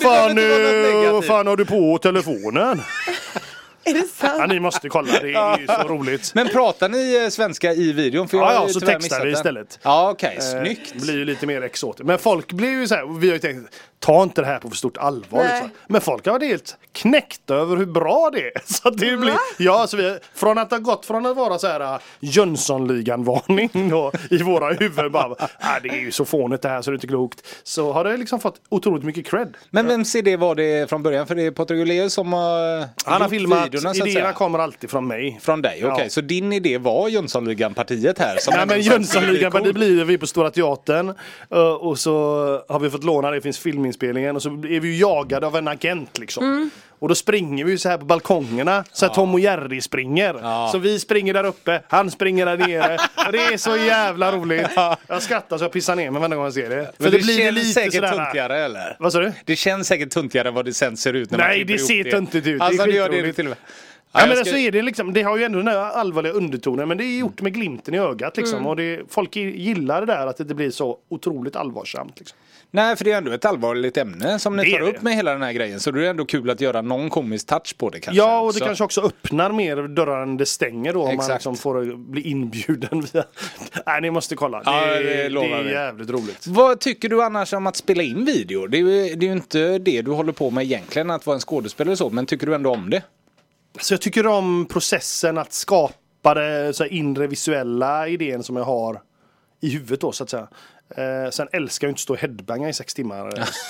fan har du på telefonen? Är det sant? Ja, ni måste kolla, det är ju så roligt. Men pratar ni svenska i videon? För jag har ju så tyvärr textar missat vi den. istället. Ja, okej. Snyggt. Det blir ju lite mer exotiskt. Men folk blir ju så här, vi har ju tänkt, ta inte det här på för stort allvar. Nej. Liksom. Men folk har varit helt knäckta över hur bra det är. Så att det blir, ja, så vi, från att ha gått från att vara så här Jönssonligan-varning då i våra huvuden, bara, det är ju så fånigt det här så det är inte klokt. Så har det liksom fått otroligt mycket cred. Men vem ser det var det från början? För det är Patrik Oleus som har Han har gjort filmat, videorna, så att idéerna säga. kommer alltid från mig. Från dig, okej. Ja. Så din idé var Jönssonligan-partiet här? Som Nej, ändå men som skulle Jönssonligan, bli det cool. blir vi på Stora Teatern. Och så har vi fått låna, det finns filminspelningen. Och så är vi ju jagade av en agent liksom. Och då springer vi ju så här på balkongerna. Så att Tom och Jerry springer. Så vi springer där uppe, han springer där nere. Och det är så jävla roligt. Jag skrattar så jag pissar ner mig varje gång jag ser det. Men det det blir känns lite säkert sådär. tuntigare, eller? Vad sa du? Det känns säkert tuntigare än vad det sen ser ut när man Nej, klipper det ihop ser tuntigt ut. Alltså, Det är det gör det skitroligt. till och med. Ja, men jag alltså är det liksom, det har ju ändå den här allvarliga undertonen, men det är gjort med glimten i ögat liksom. Och folk gillar det där att det blir så otroligt allvarsamt liksom. Nej, för det är ändå ett allvarligt ämne som ni Det är tar det. upp med hela den här grejen. Så det är ändå kul att göra någon komisk touch på det kanske. Ja, och det också. kanske också öppnar mer dörrar än det stänger då. Om man Exakt. liksom får bli inbjuden via... Nej, ni måste kolla. Ja, det det lovar är vi. jävligt roligt. Vad tycker du annars om att spela in video? Det är ju inte det du håller på med egentligen, att vara en skådespelare och så. Men tycker du ändå om det? Så jag tycker om processen att skapa det så här inre visuella idén som jag har i huvudet då, så att säga. Sen älskar jag inte stå och headbanga i 6 timmar.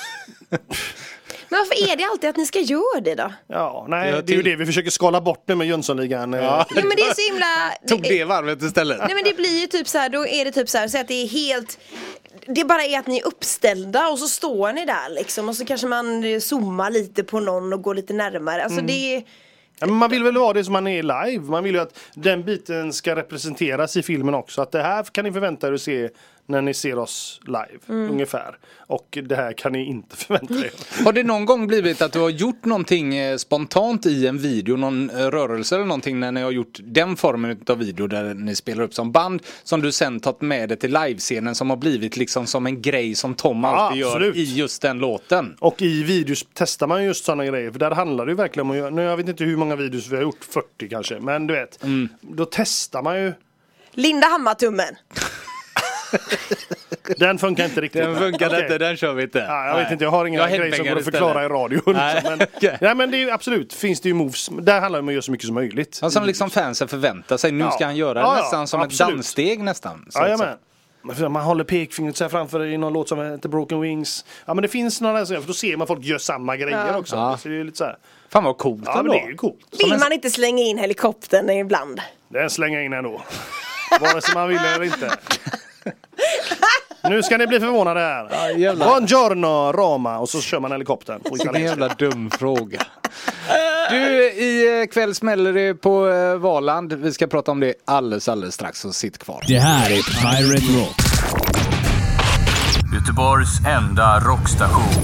Men varför är det alltid att ni ska göra det då? Ja, nej, Ja, det är ju det vi försöker skala bort nu med Jönssonligan. Ja, men det är så himla... Tog det varvet istället? Nej, men det blir ju typ så här, då är det typ så här, så att det är helt... Det bara är att ni är uppställda och så står ni där liksom. Och så kanske man zoomar lite på någon och går lite närmare. Alltså det är... Men man vill väl vara det som man är live. Man vill ju att den biten ska representeras i filmen också. Att det här kan ni förvänta er att se när ni ser oss live, ungefär. Och det här kan ni inte förvänta er. Har det någon gång blivit att du har gjort någonting spontant i en video, någon rörelse eller någonting när ni har gjort den formen av video där ni spelar upp som band som du sen tagit med det till livescenen som har blivit liksom som en grej som Tom alltid absolut. gör i just den låten? Och i videos testar man just sådana grejer. För där handlar det ju verkligen om att göra, nu jag vet inte hur många videos vi har gjort, 40 kanske. Men du vet, då testar man ju. Linda Hammartummen. Den funkar inte riktigt. Den funkar Okej. inte, den kör vi inte. Ja, jag vet inte, jag har inga grejer som går att förklara i radio. Nej. Men, nej, men det är ju absolut, finns det ju moves. Där handlar det om att göra så mycket som möjligt. Ja, som liksom fansen förväntar sig. Nu ska han göra det nästan som ett danssteg nästan. Så Ja, men man håller pekfingret så här framför i någon låt som heter Broken Wings. Ja, men det finns några där, för då ser man folk gör samma grejer också. Ja. Så det är lite så här. Fan vad coolt Ja, men ändå. det är ju coolt. Vill man inte slänga in helikoptern ibland? Den slänger in ändå. Vare sig man vill eller inte. Nu ska ni bli förvånade här. jävlar. Buongiorno Roma. Och så kör man helikoptern på Vilken italienska. jävla dum fråga. Du, i kväll smäller det på Valand. Vi ska prata om det alldeles strax, så sitt kvar. Det här är Pirate Rock. Göteborgs enda rockstation.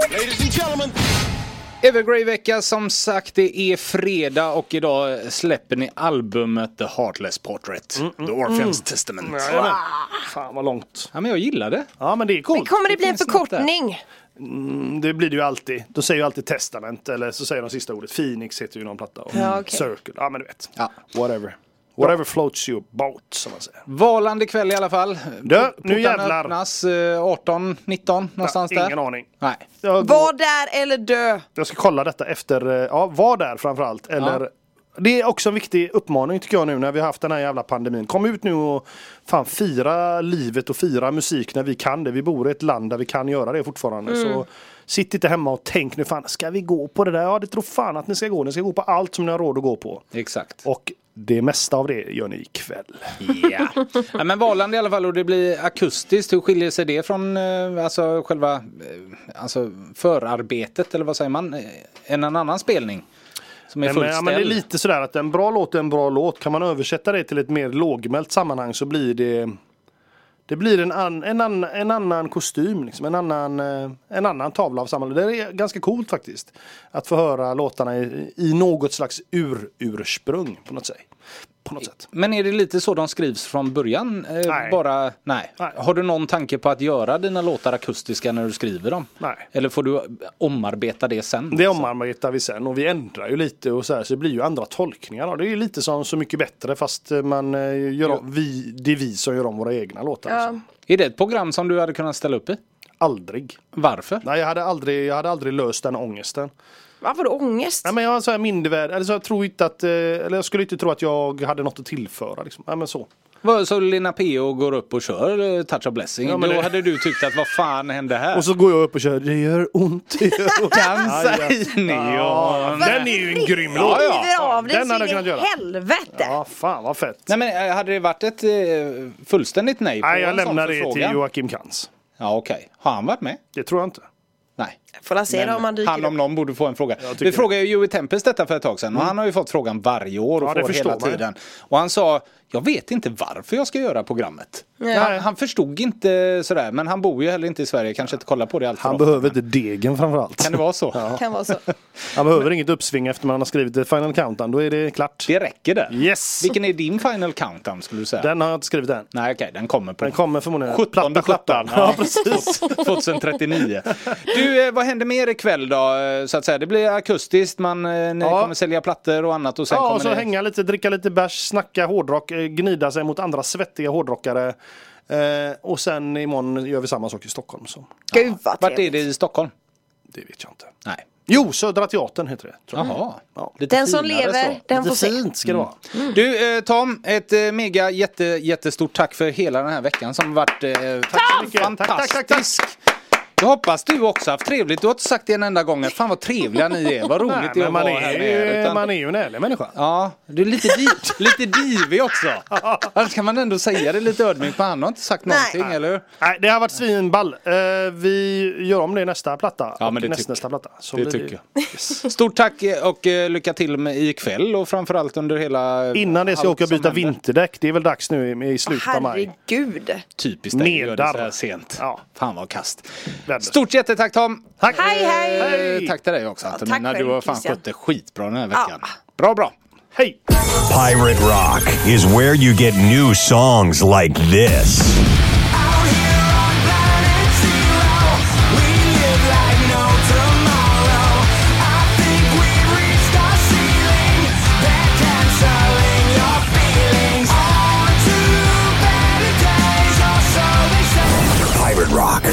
Evergrey-vecka, som sagt, det är fredag och idag släpper ni albumet The Heartless Portrait. The Orphan's Testament. Jajamän. Fan vad långt. Ja, men jag gillar det. Ja, men det är coolt. Men kommer det bli en finns något förkortning? Det blir det ju alltid. Då säger ju alltid Testament. Eller så säger de sista ordet. Phoenix heter ju någon platta. Och Ja, okej. Circle. Ja, men du vet. Ja. Whatever. Whatever floats your boat, som man säger. Valand ikväll i alla fall. Du, nu Portarna jävlar. öppnas 18, 19 någonstans där. Ingen aning. Nej. Var där eller dö? Jag ska kolla detta efter, var där framförallt. Eller, det är också en viktig uppmaning tycker jag nu när vi har haft den här jävla pandemin. Kom ut nu och fan fira livet och fira musik när vi kan det. Vi bor i ett land där vi kan göra det fortfarande. Så sitt inte hemma och tänk nu fan, ska vi gå på det där? Ja, det tror fan att ni ska gå. Ni ska gå på allt som ni har råd att gå på. Exakt. Och det mesta av det gör ni ikväll. Ja. Ja, men Valand i alla fall, och det blir akustiskt. Hur skiljer sig det från alltså själva alltså förarbetet, eller vad säger man? En annan spelning som är Men fullställd? det är lite sådär att en bra låt är en bra låt. Kan man översätta det till ett mer lågmält sammanhang så blir det blir en annan kostym, liksom. En annan tavla av sammanhang. Det är ganska coolt faktiskt. Att få höra låtarna i något slags ursprung på något sätt. Men är det lite så de skrivs från början? Nej. Nej. Nej. Har du någon tanke på att göra dina låtar akustiska när du skriver dem? Nej. Eller får du omarbeta det sen? Det omarbetar vi sen och vi ändrar ju lite och så det blir ju andra tolkningar. Det är ju lite som Så mycket bättre fast man gör det är vi som gör om våra egna låtar. Ja. Liksom. Är det ett program som du hade kunnat ställa upp i? Aldrig. Varför? Nej, jag hade aldrig löst den ångesten. Varför då ångest? Nej, men jag har så här mindervärd, eller så jag tror inte att, eller jag skulle inte tro att jag hade något att tillföra liksom. Nej, men så. Så Lina P.O. går upp och kör Touch of Blessing. Ja, men då det- hade du tyckt att vad fan hände här? Och så går jag upp och kör, det gör ont, det gör ont. Dansa i neon. Ja, den är ju en grym låt. River av dig Den hade jag så kunnat in i göra. helvete. Ja, fan vad fett. Nej, men hade det varit ett fullständigt nej på Nej, jag en sån lämnar det till förfrågan? Joakim Kans. Ja, okej. Har han varit med? Det tror jag inte. Nej. Får la se då om han dyker Han om upp. någon borde få en fråga. tycker Vi frågade ju Joey Tempest detta för ett tag sedan och han har ju fått frågan varje år och Ja, det får förstår hela man ju. tiden. Och han sa, jag vet inte varför jag ska göra programmet. Han förstod inte sådär, men han bor ju heller inte i Sverige, kanske inte kollar på det allt för Han ofta. behöver inte degen framförallt. Kan det vara så? Kan vara så. Han behöver inget uppsving efter man har skrivit ett Final Countdown. Då är det klart. Det räcker det. Yes! Vilken är din final countdown skulle du säga? Den har jag inte skrivit än. Nej, okej, den kommer på Den kommer förmodligen 17:e plattan. Ja, precis. 2039. Du, vad händer mer ikväll då? Så att säga, det blir akustiskt, ni kommer sälja plattor och annat och sen Ja, kommer och så det... hänga lite, dricka lite bärs, snacka hårdrock, gnida sig mot andra svettiga hårdrockare. Och sen imorgon gör vi samma sak i Stockholm. Så. Gud vad Vart är trevligt. det i Stockholm? Det vet jag inte. Nej. Jo, Södra Teatern heter det. Tror jag. Jaha. Ja. Lite Den som finare lever, så. den får Lite se. fint ska det vara. Du, Tom, ett mega jättestort tack för hela den här veckan som varit så mycket. fantastisk. Jag hoppas du också haft trevligt. Du har inte sagt det en enda gång. Fan vad trevliga ni är. Vad roligt det är att vara här med er. Man är ju en ärlig människa. Ja, du är lite divig också. Annars kan man ändå säga det lite ödmjukt. Men han har inte sagt någonting, eller? Nej, det har varit svinball. Vi gör om det i nästa platta. Ja, men det nästa platta. Så det tycker jag. Stort tack och lycka till med ikväll och framförallt under hela... Innan det ska jag åka och byta vinterdäck. Det är väl dags nu i slutet av maj. Herregud. Typiskt dig, gör det så här sent. Ja. Fan vad kast. Värdelöst. Stort jättetack Tom. Tack. Hej. Tack till dig också Antonina. tack Du själv, har fan Christian. skött det skitbra den här veckan. Bra. Hej. Pirate Rock is where you get new songs like this. Out here on planet Zero, we live like no tomorrow. I think we've reached our ceiling. They're canceling your feelings. On to better days, or so they say. Pirate Rock.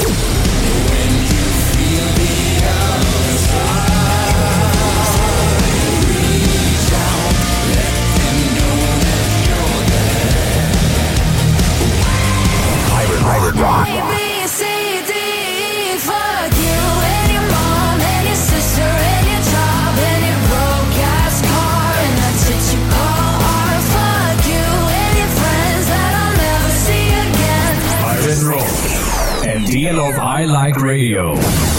Pirate Rock. A, B, C, D, E, fuck you and your mom and your sister and your job and your broke-ass car and that's it you call art. Fuck you and your friends that I'll never see again. Pirate Rock. En del av I Like Radio.